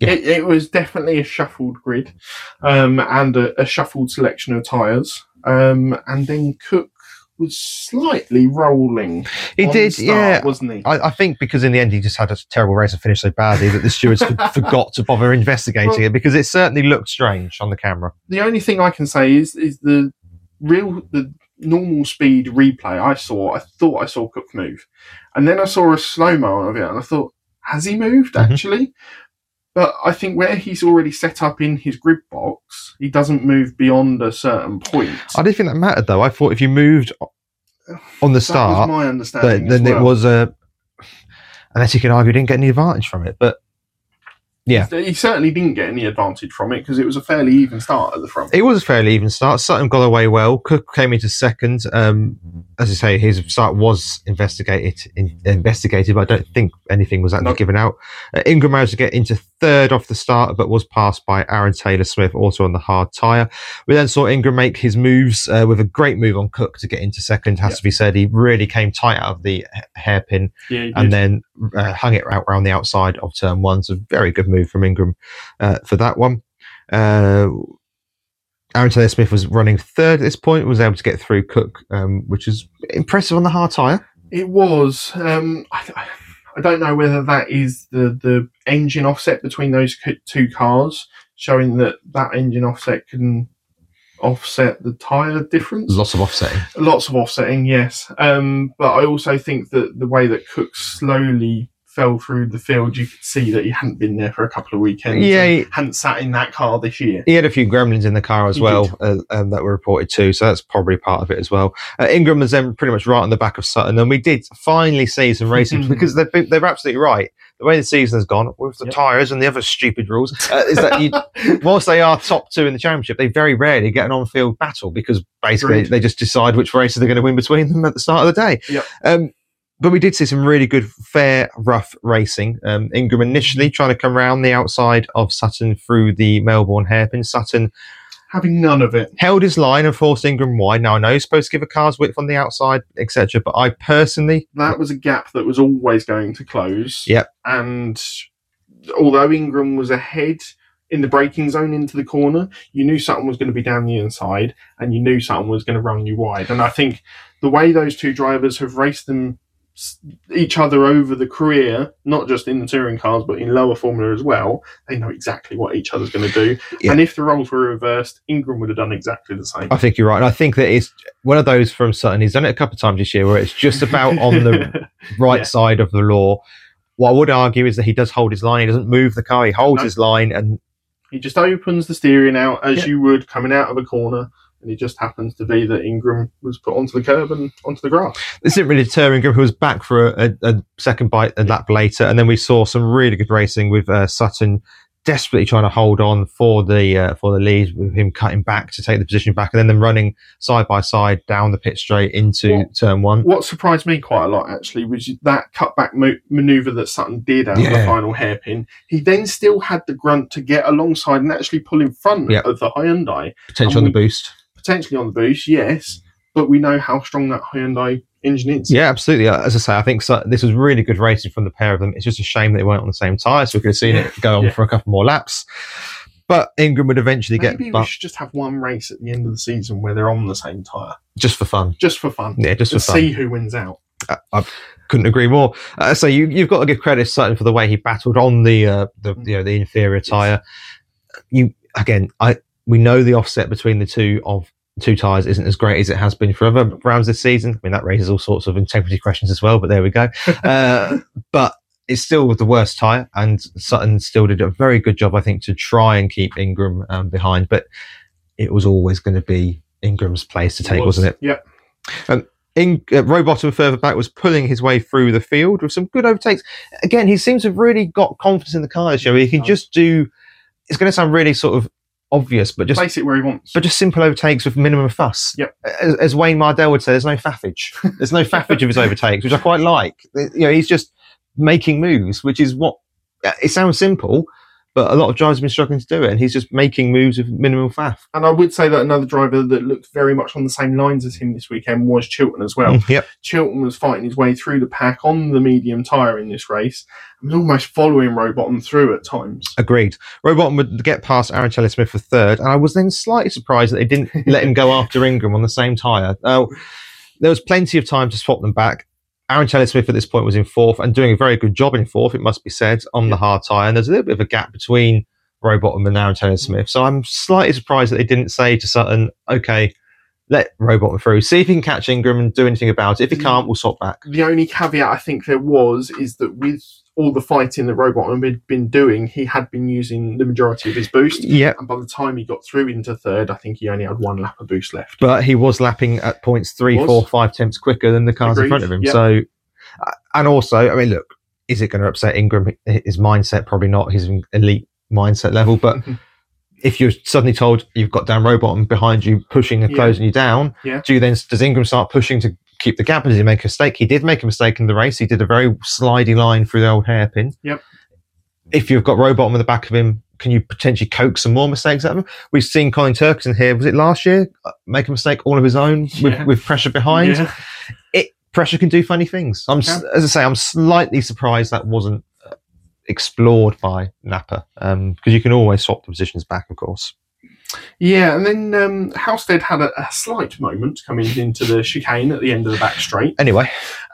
Yeah. It was definitely a shuffled grid, and a shuffled selection of tyres. And then Cook was slightly rolling. He did, start, wasn't he? I think because in the end he just had a terrible race and finished so badly that the stewards forgot to bother investigating it, because it certainly looked strange on the camera. The only thing I can say is the normal speed replay I thought I saw Cook move, and then I saw a slow-mo of it, and I thought, has he moved actually? But I think where he's already set up in his grid box, he doesn't move beyond a certain point. I didn't think that mattered, though. I thought if you moved on the start, that was my understanding then it was unless you could argue, he didn't get any advantage from it. But yeah, he certainly didn't get any advantage from it because it was a fairly even start at the front. It was a fairly even start. Sutton got away well. Cook came into second. As I say, his start was investigated, but I don't think anything was actually given out. Ingram managed to get into third off the start, but was passed by Aaron Taylor-Smith, also on the hard tyre. We then saw Ingram make his moves with a great move on Cook to get into second, has to be said. He really came tight out of the hairpin and then hung it out around the outside of turn one. So very good move from Ingram for that one. Aaron Taylor-Smith was running third at this point, was able to get through Cook, which is impressive on the hard tyre. It was. I don't know whether that is the engine offset between those two cars, showing that engine offset can offset the tyre difference. Lots of offsetting, yes. But I also think that the way that Cook slowly fell through the field, you could see that he hadn't been there for a couple of weekends. Yeah, he hadn't sat in that car this year. He had a few gremlins in the car as well that were reported too, so that's probably part of it as well. Ingram was then pretty much right on the back of Sutton, and we did finally see some racing because they're absolutely right. The way the season has gone with the tyres and the other stupid rules is that whilst they are top two in the championship, they very rarely get an on-field battle because basically they just decide which races they're going to win between them at the start of the day. Yep. But we did see some really good, fair, rough racing. Ingram initially trying to come around the outside of Sutton through the Melbourne hairpin. Sutton, having none of it, held his line and forced Ingram wide. Now, I know he's supposed to give a car's width on the outside, etc., but I personally... That was a gap that was always going to close. Yep. And although Ingram was ahead in the braking zone into the corner, you knew Sutton was going to be down the inside, and you knew Sutton was going to run you wide. And I think the way those two drivers have raced each other over the career, not just in the touring cars but in lower formula as well, they know exactly what each other's going to do. And if the roles were reversed, Ingram would have done exactly the same. I think you're right, and I think that it's one of those from Sutton. He's done it a couple of times this year where it's just about on the right side of the law. What I would argue is that he does hold his line. He doesn't move the car, he holds his line, and he just opens the steering out as you would coming out of a corner. And it just happens to be that Ingram was put onto the curb and onto the grass. This didn't really deter Ingram, who was back for a second bite a lap later. And then we saw some really good racing with Sutton desperately trying to hold on for the lead, with him cutting back to take the position back, and then them running side by side down the pit straight into turn one. What surprised me quite a lot, actually, was that cutback manoeuvre that Sutton did out of the final hairpin. He then still had the grunt to get alongside and actually pull in front of the Hyundai. Potentially on the boost. Potentially on the boost, yes, but we know how strong that Hyundai engine is. Yeah, absolutely. As I say, I think this was really good racing from the pair of them. It's just a shame that they weren't on the same tyre, so we could have seen it go on for a couple more laps. But Ingram would eventually Maybe we should just have one race at the end of the season where they're on the same tyre. Just for fun. Just for fun. Yeah, just for fun. See who wins out. I couldn't agree more. So you've got to give credit to Sutton for the way he battled on the inferior tyre. We know the offset between the two tyres isn't as great as it has been for other rounds this season. I mean, that raises all sorts of integrity questions as well, but there we go. But it's still the worst tyre, and Sutton still did a very good job, I think, to try and keep Ingram behind. But it was always going to be Ingram's place to take, wasn't it? Yeah. Rowbottom further back was pulling his way through the field with some good overtakes. Again, he seems to have really got confidence in the car this year. He can just do... It's going to sound really sort of obvious, but just place it where he wants. But just simple overtakes with minimum fuss. Yep. As Wayne Mardell would say, there's no faffage. There's no faffage of his overtakes, which I quite like. He's just making moves, which is what it sounds simple, but a lot of drivers have been struggling to do it, and he's just making moves with minimal faff. And I would say that another driver that looked very much on the same lines as him this weekend was Chilton as well. Yep. Chilton was fighting his way through the pack on the medium tyre in this race and was almost following Rowbottom through at times. Agreed. Rowbottom would get past Aaron Taylor-Smith for third, and I was then slightly surprised that they didn't let him go after Ingram on the same tyre. There was plenty of time to swap them back. Aaron Taylor-Smith at this point was in fourth and doing a very good job in fourth, it must be said, on the hard tyre. And there's a little bit of a gap between Rowbottom and Aaron Taylor-Smith. So I'm slightly surprised that they didn't say to Sutton, okay, let Rowbottom through. See if he can catch Ingram and do anything about it. If he can't, we'll swap back. The only caveat I think there is that with all the fighting that Rowbottom had been doing, he had been using the majority of his boost. Yeah. And by the time he got through into third, I think he only had one lap of boost left. But he was lapping at points 3, 4, 5 tenths quicker than the cars in front of him. Yep. So, and also, I mean, look, is it going to upset Ingram? His mindset, probably not his elite mindset level. But if you're suddenly told you've got Dan Rowbottom behind you, pushing and closing you down, does Ingram start pushing to keep the gap? Does he make a mistake? He did make a mistake in the race. He did a very slidey line through the old hairpin. Yep. If you've got Rowbottom at the back of him, can you potentially coax some more mistakes at him? We've seen Colin Turkington here, was it last year, make a mistake all of his own with pressure behind. Yeah. Pressure can do funny things. As I say, I'm slightly surprised that wasn't explored by Napa, because you can always swap the positions back, of course. Yeah, and then Halstead had a slight moment coming into the chicane at the end of the back straight. Anyway.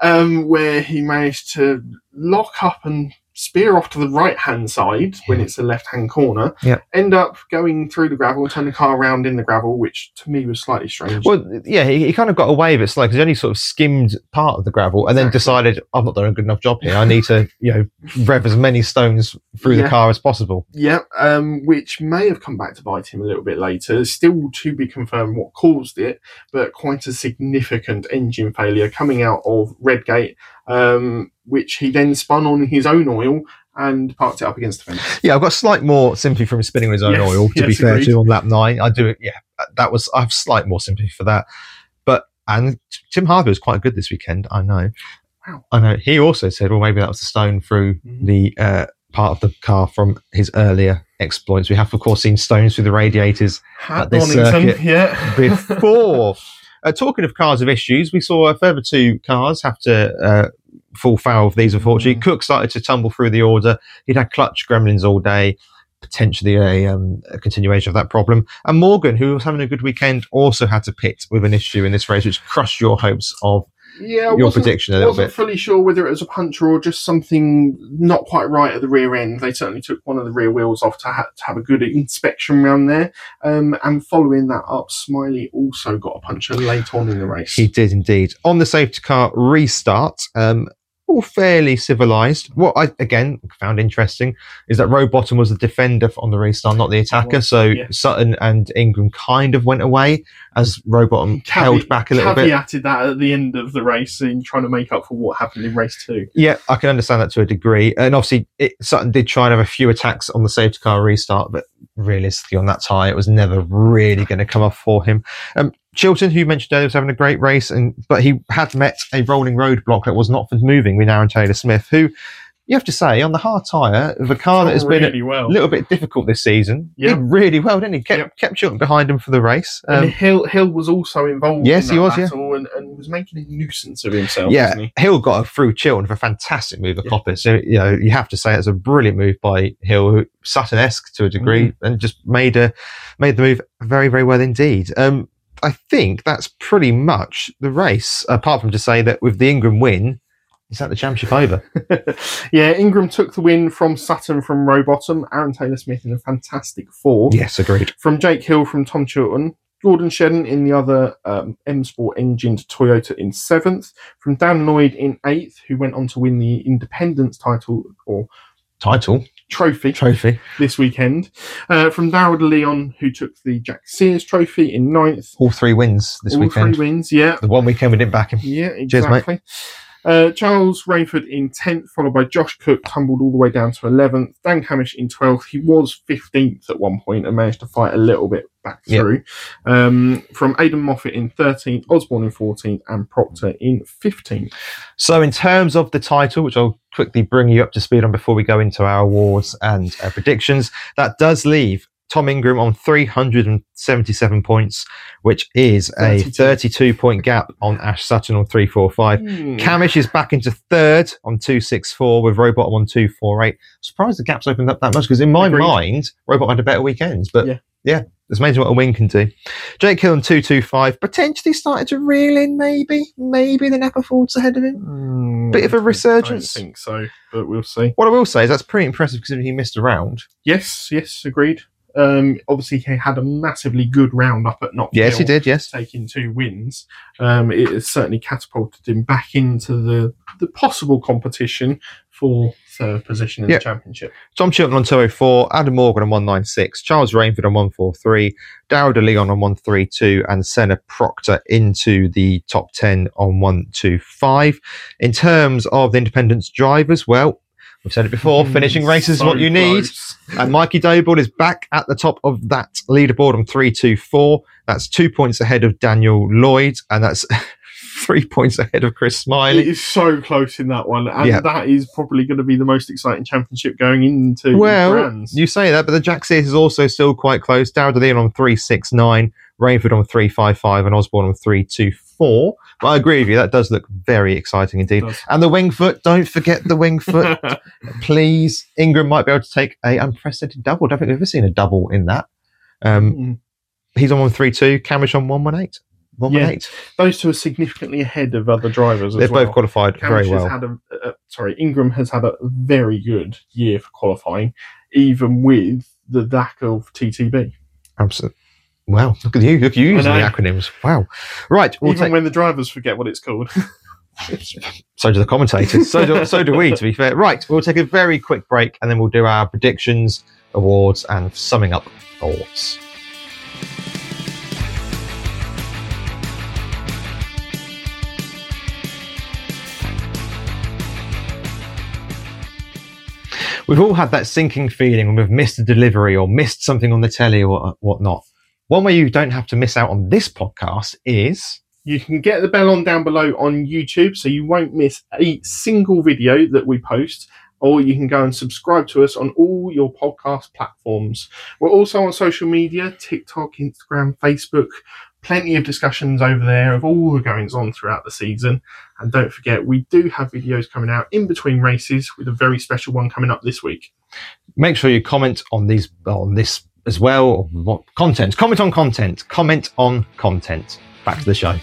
Where he managed to lock up and spear off to the right-hand side when it's a left-hand corner, end up going through the gravel and turn the car around in the gravel, which to me was slightly strange. Well, yeah, he kind of got away with it slightly because he only sort of skimmed part of the gravel and then decided, I've not done a good enough job here. I need to, rev as many stones through the car as possible. Yeah, which may have come back to bite him a little bit later. Still to be confirmed what caused it, but quite a significant engine failure coming out of Redgate, which he then spun on his own oil and parked it up against the fence. Yeah, I've got slight more sympathy from spinning on his own oil, to be fair agreed. to on lap 9. I do it, I have slight more sympathy for that. And Tim Harvey was quite good this weekend, I know. Wow. I know. He also said, well, maybe that was the stone through the part of the car from his earlier exploits. We have, of course, seen stones through the radiators at this circuit before. Talking of cars with issues, we saw a further 2 cars have to fall foul of these, unfortunately. Cook started to tumble through the order. He'd had clutch gremlins all day, potentially a continuation of that problem. And Morgan, who was having a good weekend, also had to pit with an issue in this race, which crushed your hopes of your prediction a little bit. I wasn't fully sure whether it was a puncture or just something not quite right at the rear end. They certainly took one of the rear wheels off to have a good inspection around there. And following that up, Smiley also got a puncture late on in the race. He did indeed. On the safety car restart, all fairly civilised. What I, again, found interesting is that Rowbottom was the defender on the restart, not the attacker. Sutton and Ingram kind of went away as Rowbottom held back a little bit. Caveated that at the end of the race in trying to make up for what happened in race 2. Yeah, I can understand that to a degree. And obviously, Sutton did try and have a few attacks on the safety car restart, but realistically on that tyre, it was never really going to come off for him. Chilton, who you mentioned earlier, was having a great race, but he had met a rolling roadblock that was not for moving with Aaron Taylor-Smith, who, you have to say, on the hard tyre, of a car that has been a little bit difficult this season, did really well, didn't he? Kept Chilton behind him for the race. And Hill was also involved in that battle and was making a nuisance of himself, wasn't he? Hill got through Chilton for a fantastic move at Coppice. So, you have to say it's a brilliant move by Hill, Sutton-esque to a degree, and just made the move very, very well indeed. I think that's pretty much the race, apart from to say that with the Ingram win, is that the championship over? Yeah, Ingram took the win from Sutton from Rowbottom, Aaron Taylor-Smith in a fantastic 4th. Yes, agreed. From Jake Hill from Tom Chilton, Gordon Shedden in the other M Sport engined Toyota in 7th, from Dan Lloyd in 8th, who went on to win the Independence Trophy this weekend. From Darrell de Leon, who took the Jack Sears Trophy in 9th. All 3 wins this weekend. All 3 wins, yeah. The one weekend we didn't back him. Yeah, exactly. Cheers, mate. Charles Rainford in 10th, followed by Josh Cook, tumbled all the way down to 11th. Dan Camish in 12th. He was 15th at one point and managed to fight a little bit back through. From Aidan Moffat in 13th, Osborne in 14th, and Proctor in 15th. So in terms of the title, which I'll quickly bring you up to speed on before we go into our awards and predictions, that does leave Tom Ingram on 377 points, which is a 32-point gap on Ash Sutton on 345. Camish is back into third on 264 with Robot on 248. Surprised the gap's opened up that much because in my mind, Robot had a better weekend. But yeah, it's amazing what a win can do. Jake Hill on 225, potentially started to reel in maybe the Napperfords ahead of him. Bit of a resurgence. I don't think so, but we'll see. What I will say is that's pretty impressive considering he missed a round. Yes, agreed. Obviously, he had a massively good round up at Knockhill. Yes, he did, yes. Taking 2 wins. It has certainly catapulted him back into the possible competition for third position in the championship. Tom Chilton on 204, Adam Morgan on 196, Charles Rainford on 143, Darryl De Leon on 132, and Senna Proctor into the top 10 on 125. In terms of the Independence drivers, well, we've said it before, finishing races is what you need. And Mikey Doble is back at the top of that leaderboard on 324. That's 2 points ahead of Daniel Lloyd, and that's 3 points ahead of Chris Smiley. It is so close in that one, and that is probably going to be the most exciting championship going into brands. You say that, but the Jack Sears is also still quite close. Darryl De Leon on 369, Rainford on 355, and Osborne on 324. But I agree with you, that does look very exciting indeed. And the Wingfoot, don't forget the Wingfoot. Please, Ingram might be able to take a unprecedented double. I don't think we've ever seen a double in that. He's on 132, Camish on 118. 118. Those two are significantly ahead of other drivers as well. They've both qualified very well. Ingram has had a very good year for qualifying, even with the lack of TTB. Absolutely. Wow, look at you. Look at you using the acronyms. Wow. Right. Even when the drivers forget what it's called. So do the commentators. So do we, to be fair. Right, we'll take a very quick break and then we'll do our predictions, awards, and summing up thoughts. We've all had that sinking feeling when we've missed a delivery or missed something on the telly or whatnot. One way you don't have to miss out on this podcast is... You can get the bell on down below on YouTube so you won't miss a single video that we post, or you can go and subscribe to us on all your podcast platforms. We're also on social media, TikTok, Instagram, Facebook. Plenty of discussions over there of all the goings on throughout the season. And don't forget, we do have videos coming out in between races with a very special one coming up this week. Make sure you comment on this as well. What content? Comment on content. Comment on content. Back to the show.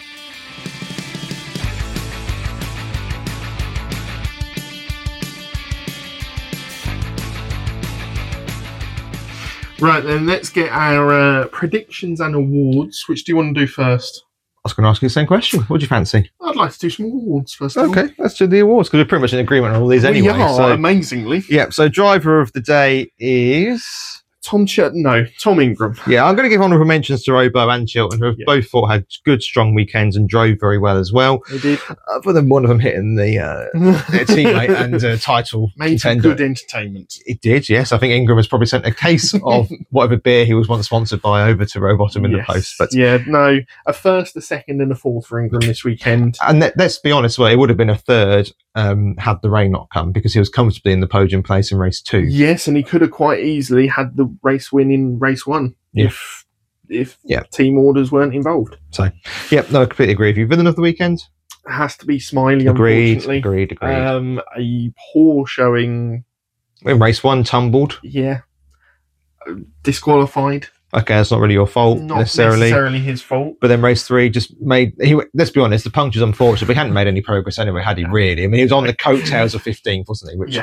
Right then, let's get our predictions and awards. Which do you want to do first? I was going to ask you the same question. What do you fancy? I'd like to do some awards first of all. Okay, let's do the awards, because we're pretty much in agreement on all these anyway. We are, amazingly. Yeah, so driver of the day is... Tom Ingram. Yeah, I'm going to give honourable mentions to Robo and Chilton, who have both thought had good, strong weekends and drove very well as well. They did. Other than one of them hitting their teammate and title made contender. Good entertainment. It did, yes. I think Ingram has probably sent a case of whatever beer he was once sponsored by over to Rowbottom in the post. But a first, a second, and a fourth for Ingram this weekend. And let's be honest, it would have been a third had the rain not come, because he was comfortably in the podium place in race 2. Yes, and he could have quite easily had the race win in race 1 if team orders weren't involved. So, I completely agree with you. Villain of the weekend? It has to be Smiley, unfortunately. Agreed. A poor showing. In race 1, tumbled. Yeah. Disqualified. Okay, that's not really your fault, not necessarily his fault. But then race 3 just let's be honest, the puncture's unfortunate, but he hadn't made any progress anyway, had he really? I mean, he was on the coattails of 15th, wasn't he?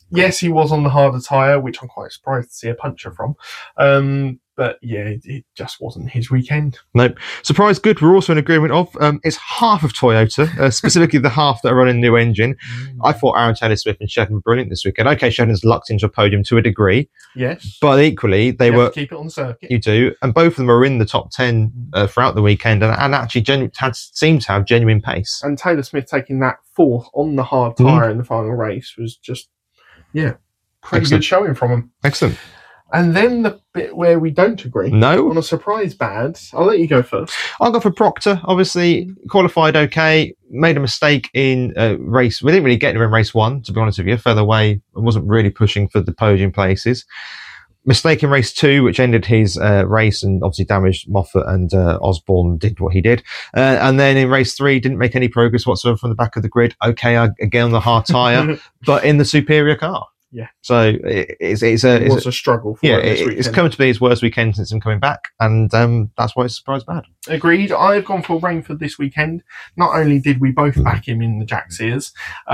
Yes, he was on the harder tyre, which I'm quite surprised to see a puncher from. But yeah, it just wasn't his weekend. Nope. Surprise good, we're also in agreement of. It's half of Toyota, specifically the half that are running new engine. I thought Aaron Taylor-Smith and Shedden were brilliant this weekend. Okay, Shedden's lucked into a podium to a degree. Yes. But equally, they were... keep it on the circuit. You do. And both of them were in the top 10 throughout the weekend and actually seemed to have genuine pace. And Taylor-Smith taking that fourth on the hard tyre in the final race was just, pretty good showing from him. Excellent. And then the bit where we don't agree. No. On a surprise bad. I'll let you go first. I'll go for Proctor. Obviously, qualified okay. Made a mistake in race. We didn't really get him in race 1, to be honest with you. Fell away and wasn't really pushing for the podium places. Mistake in race 2, which ended his race and obviously damaged Moffat, and Osborne did what he did. And then in race 3, didn't make any progress whatsoever from the back of the grid. Okay, again on the hard tyre, but in the superior car. Yeah. So it was a struggle for him this weekend. It's come to be his worst weekend since him coming back, and that's why it's surprise bad. Agreed. I've gone for Rainford this weekend. Not only did we both back him in the Jack Sears,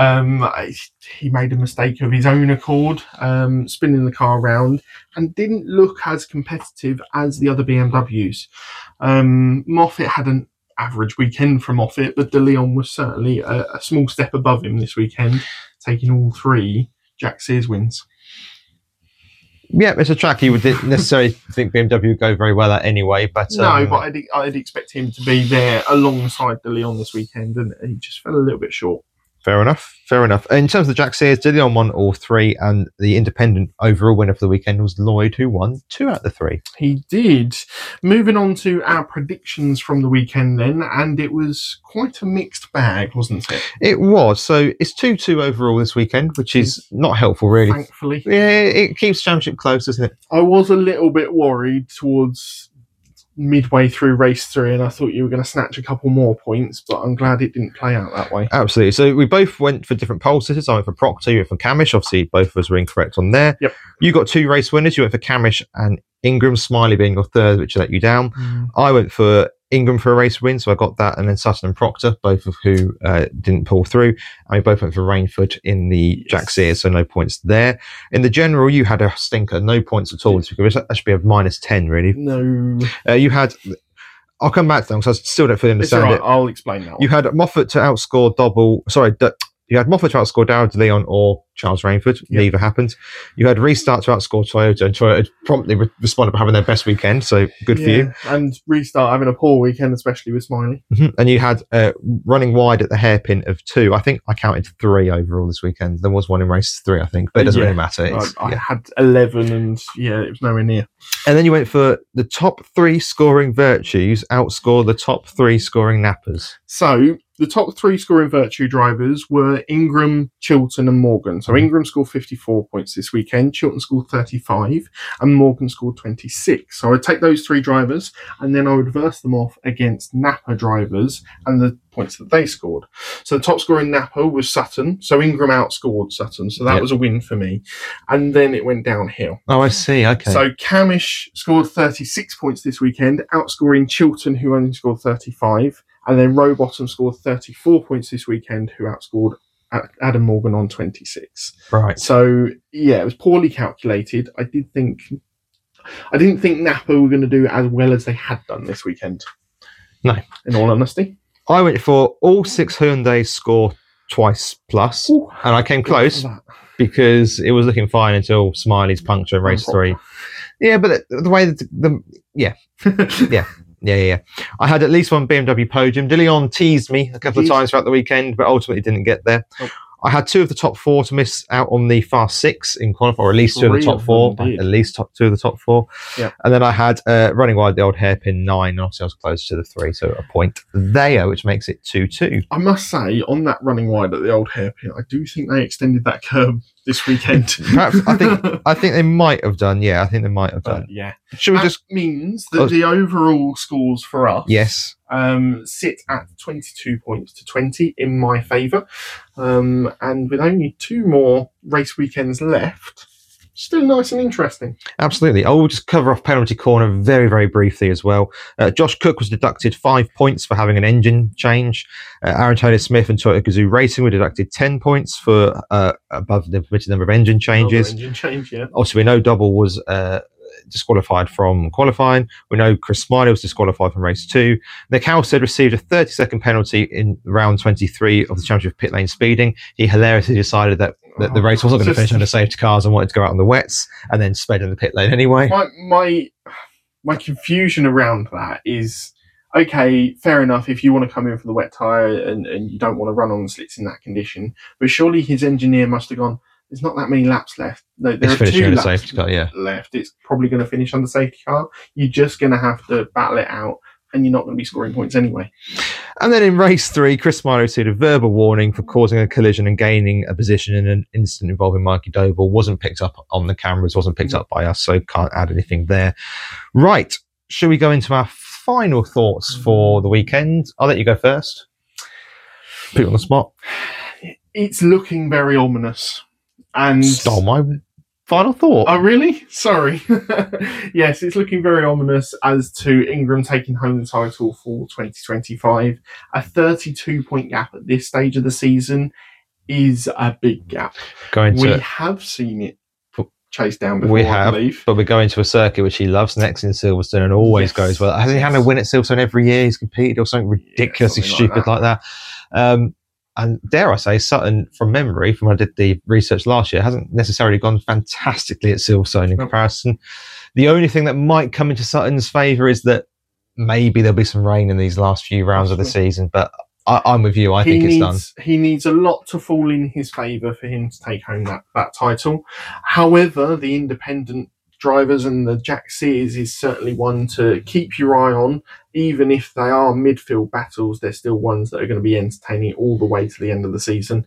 he made a mistake of his own accord, spinning the car around, and didn't look as competitive as the other BMWs. Moffat had an average weekend for Moffat, but De Leon was certainly a small step above him this weekend, taking all 3 Jack Sears wins. Yeah, it's a track you wouldn't necessarily think BMW would go very well at anyway. But no, but I'd expect him to be there alongside De Leon this weekend, and he just fell a little bit short. Fair enough. In terms of the Jack Sears, De Leon won all 3, and the independent overall winner for the weekend was Lloyd, who won 2 out of the 3. He did. Moving on to our predictions from the weekend then, and it was quite a mixed bag, wasn't it? It was. So it's 2-2 overall this weekend, which is not helpful, really. Thankfully. Yeah, it keeps championship close, doesn't it? I was a little bit worried towards midway through race 3, and I thought you were going to snatch a couple more points, but I'm glad it didn't play out that way. Absolutely. So we both went for different pole sitters. I went for Proctor, you went for Camish. Obviously, both of us were incorrect on there. Yep. You got 2 race winners. You went for Camish and Ingram, Smiley being your third, which let you down. I went for Ingram for a race win, so I got that, and then Sutton and Proctor, both of who didn't pull through. And we both went for Rainford in the Jack Sears, so no points there. In the general, you had a stinker, no points at all. That should be a -10, really. No. You had... I'll come back to them because I still don't fully understand it. I'll explain that one. You had Moffat to outscore you had Moffat to outscore Darrell De Leon or Charles Rainford. Yep. Neither happened. You had Restart to outscore Toyota, and Toyota promptly responded by having their best weekend, so good for you. And Restart having a poor weekend, especially with Smiley. Mm-hmm. And you had running wide at the hairpin of 2. I think I counted 3 overall this weekend. There was one in race 3, I think, but it doesn't really matter. I had 11, and it was nowhere near. And then you went for the top 3 scoring virtues outscore the top 3 scoring nappers. So the top 3 scoring virtue drivers were Ingram, Chilton and Morgan. So Ingram scored 54 points this weekend, Chilton scored 35 and Morgan scored 26. So I'd take those 3 drivers and then I would verse them off against Napa drivers and the points that they scored. So the top scoring Napa was Sutton. So Ingram outscored Sutton. So that was a win for me. And then it went downhill. Oh, I see. Okay. So Camish scored 36 points this weekend, outscoring Chilton, who only scored 35. And then Rowbottom scored 34 points this weekend, who outscored Adam Morgan on 26. Right. So, it was poorly calculated. I didn't think Napa were going to do as well as they had done this weekend. No. In all honesty. I went for all 6 Hyundai score twice plus, and I came close because it was looking fine until Smiley's puncture in race 3. Yeah, but the way that Yeah. I had at least one BMW podium. De Leon teased me a couple of times throughout the weekend, but ultimately didn't get there. Oh. I had 2 of the top 4 to miss out on the Fast 6 in qualifying, or at least 2 of the top 4. At least 2 of the top 4. Yeah. And then I had running wide the old hairpin 9, and obviously I was close to the 3, so a point there, which makes it 2-2. I must say, on that running wide at the old hairpin, I do think they extended that curb this weekend. Perhaps, I think they might have done. Yeah, I think they might have done. Should we that means that the overall scores for us sit at 22 points to 20 in my favour. And with only 2 more race weekends left, still nice and interesting. Absolutely. I will just cover off penalty corner very, very briefly as well. Josh Cook was deducted 5 points for having an engine change. Aaron Taylor-Smith and Toyota Gazoo Racing were deducted 10 points for above the permitted number of engine changes. Engine change, yeah. Also, we know Double was disqualified from qualifying. We know Chris Smiley was disqualified from race 2. Nick Halstead received a 30-second penalty in round 23 of the Championship Pit Lane Speeding. He hilariously decided that the race wasn't going to finish under safety cars and wanted to go out on the wets, and then sped in the pit lane anyway. My confusion around that is, okay, fair enough if you want to come in for the wet tyre and you don't want to run on the slicks in that condition, but surely his engineer must have gone, there's not that many laps left. No, there are 2 laps left. It's probably going to finish under safety car. You're just going to have to battle it out, and you're not going to be scoring points anyway. And then in race 3, Chris Smiley received a verbal warning for causing a collision and gaining a position in an incident involving Mikey Doble. Wasn't picked up on the cameras, wasn't picked up by us, so can't add anything there. Right, should we go into our final thoughts for the weekend? I'll let you go first. Put you on the spot. It's looking very ominous. And stole my final thought. Oh, really? Sorry. Yes, it's looking very ominous as to Ingram taking home the title for 2025. A 32-point gap at this stage of the season is a big gap. We have seen it chased down before, I believe. But we're going to a circuit which he loves next in Silverstone and always goes well. Has he had a win at Silverstone every year? He's competed or something ridiculously stupid like that. And dare I say, Sutton, from memory, from when I did the research last year, hasn't necessarily gone fantastically at Silverstone in comparison. The only thing that might come into Sutton's favour is that maybe there'll be some rain in these last few rounds of the season. But I'm with you. I think it's done. He needs a lot to fall in his favour for him to take home that title. However, the independent drivers and the Jack Sears is certainly one to keep your eye on. Even if they are midfield battles, they're still ones that are going to be entertaining all the way to the end of the season.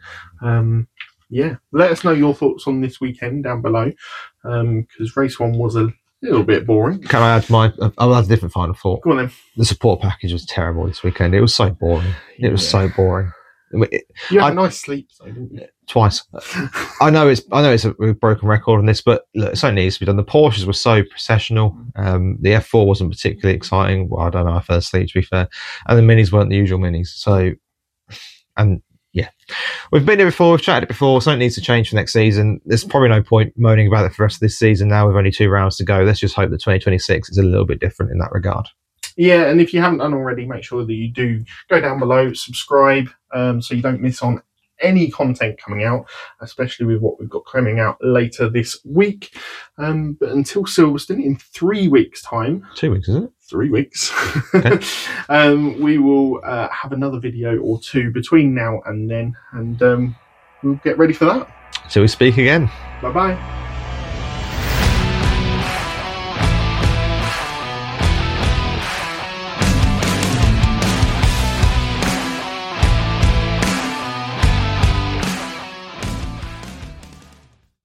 Let us know your thoughts on this weekend down below, because race 1 was a little bit boring. Can I add I'll add a different final thought. Go on then. The support package was terrible this weekend. It was so boring. It was so boring. You had a nice sleep, though, didn't you? Twice. I know it's a broken record on this, but look, it only needs to be done. The Porsches were so processional. The F4 wasn't particularly exciting. Well, I don't know. I fell asleep, to be fair. And the Minis weren't the usual Minis. So, and yeah, we've been here before. We've chatted it before. Something needs to change for next season. There's probably no point moaning about it for the rest of this season now. We've only 2 rounds to go. Let's just hope that 2026 is a little bit different in that regard. Yeah, and if you haven't done already, make sure that you do go down below, subscribe, so you don't miss on any content coming out, especially with what we've got coming out later this week. But until Silverstone in 3 weeks' time. 2 weeks, isn't it? 3 weeks. Okay. We will have another video or 2 between now and then, and we'll get ready for that. Till we speak again. Bye-bye.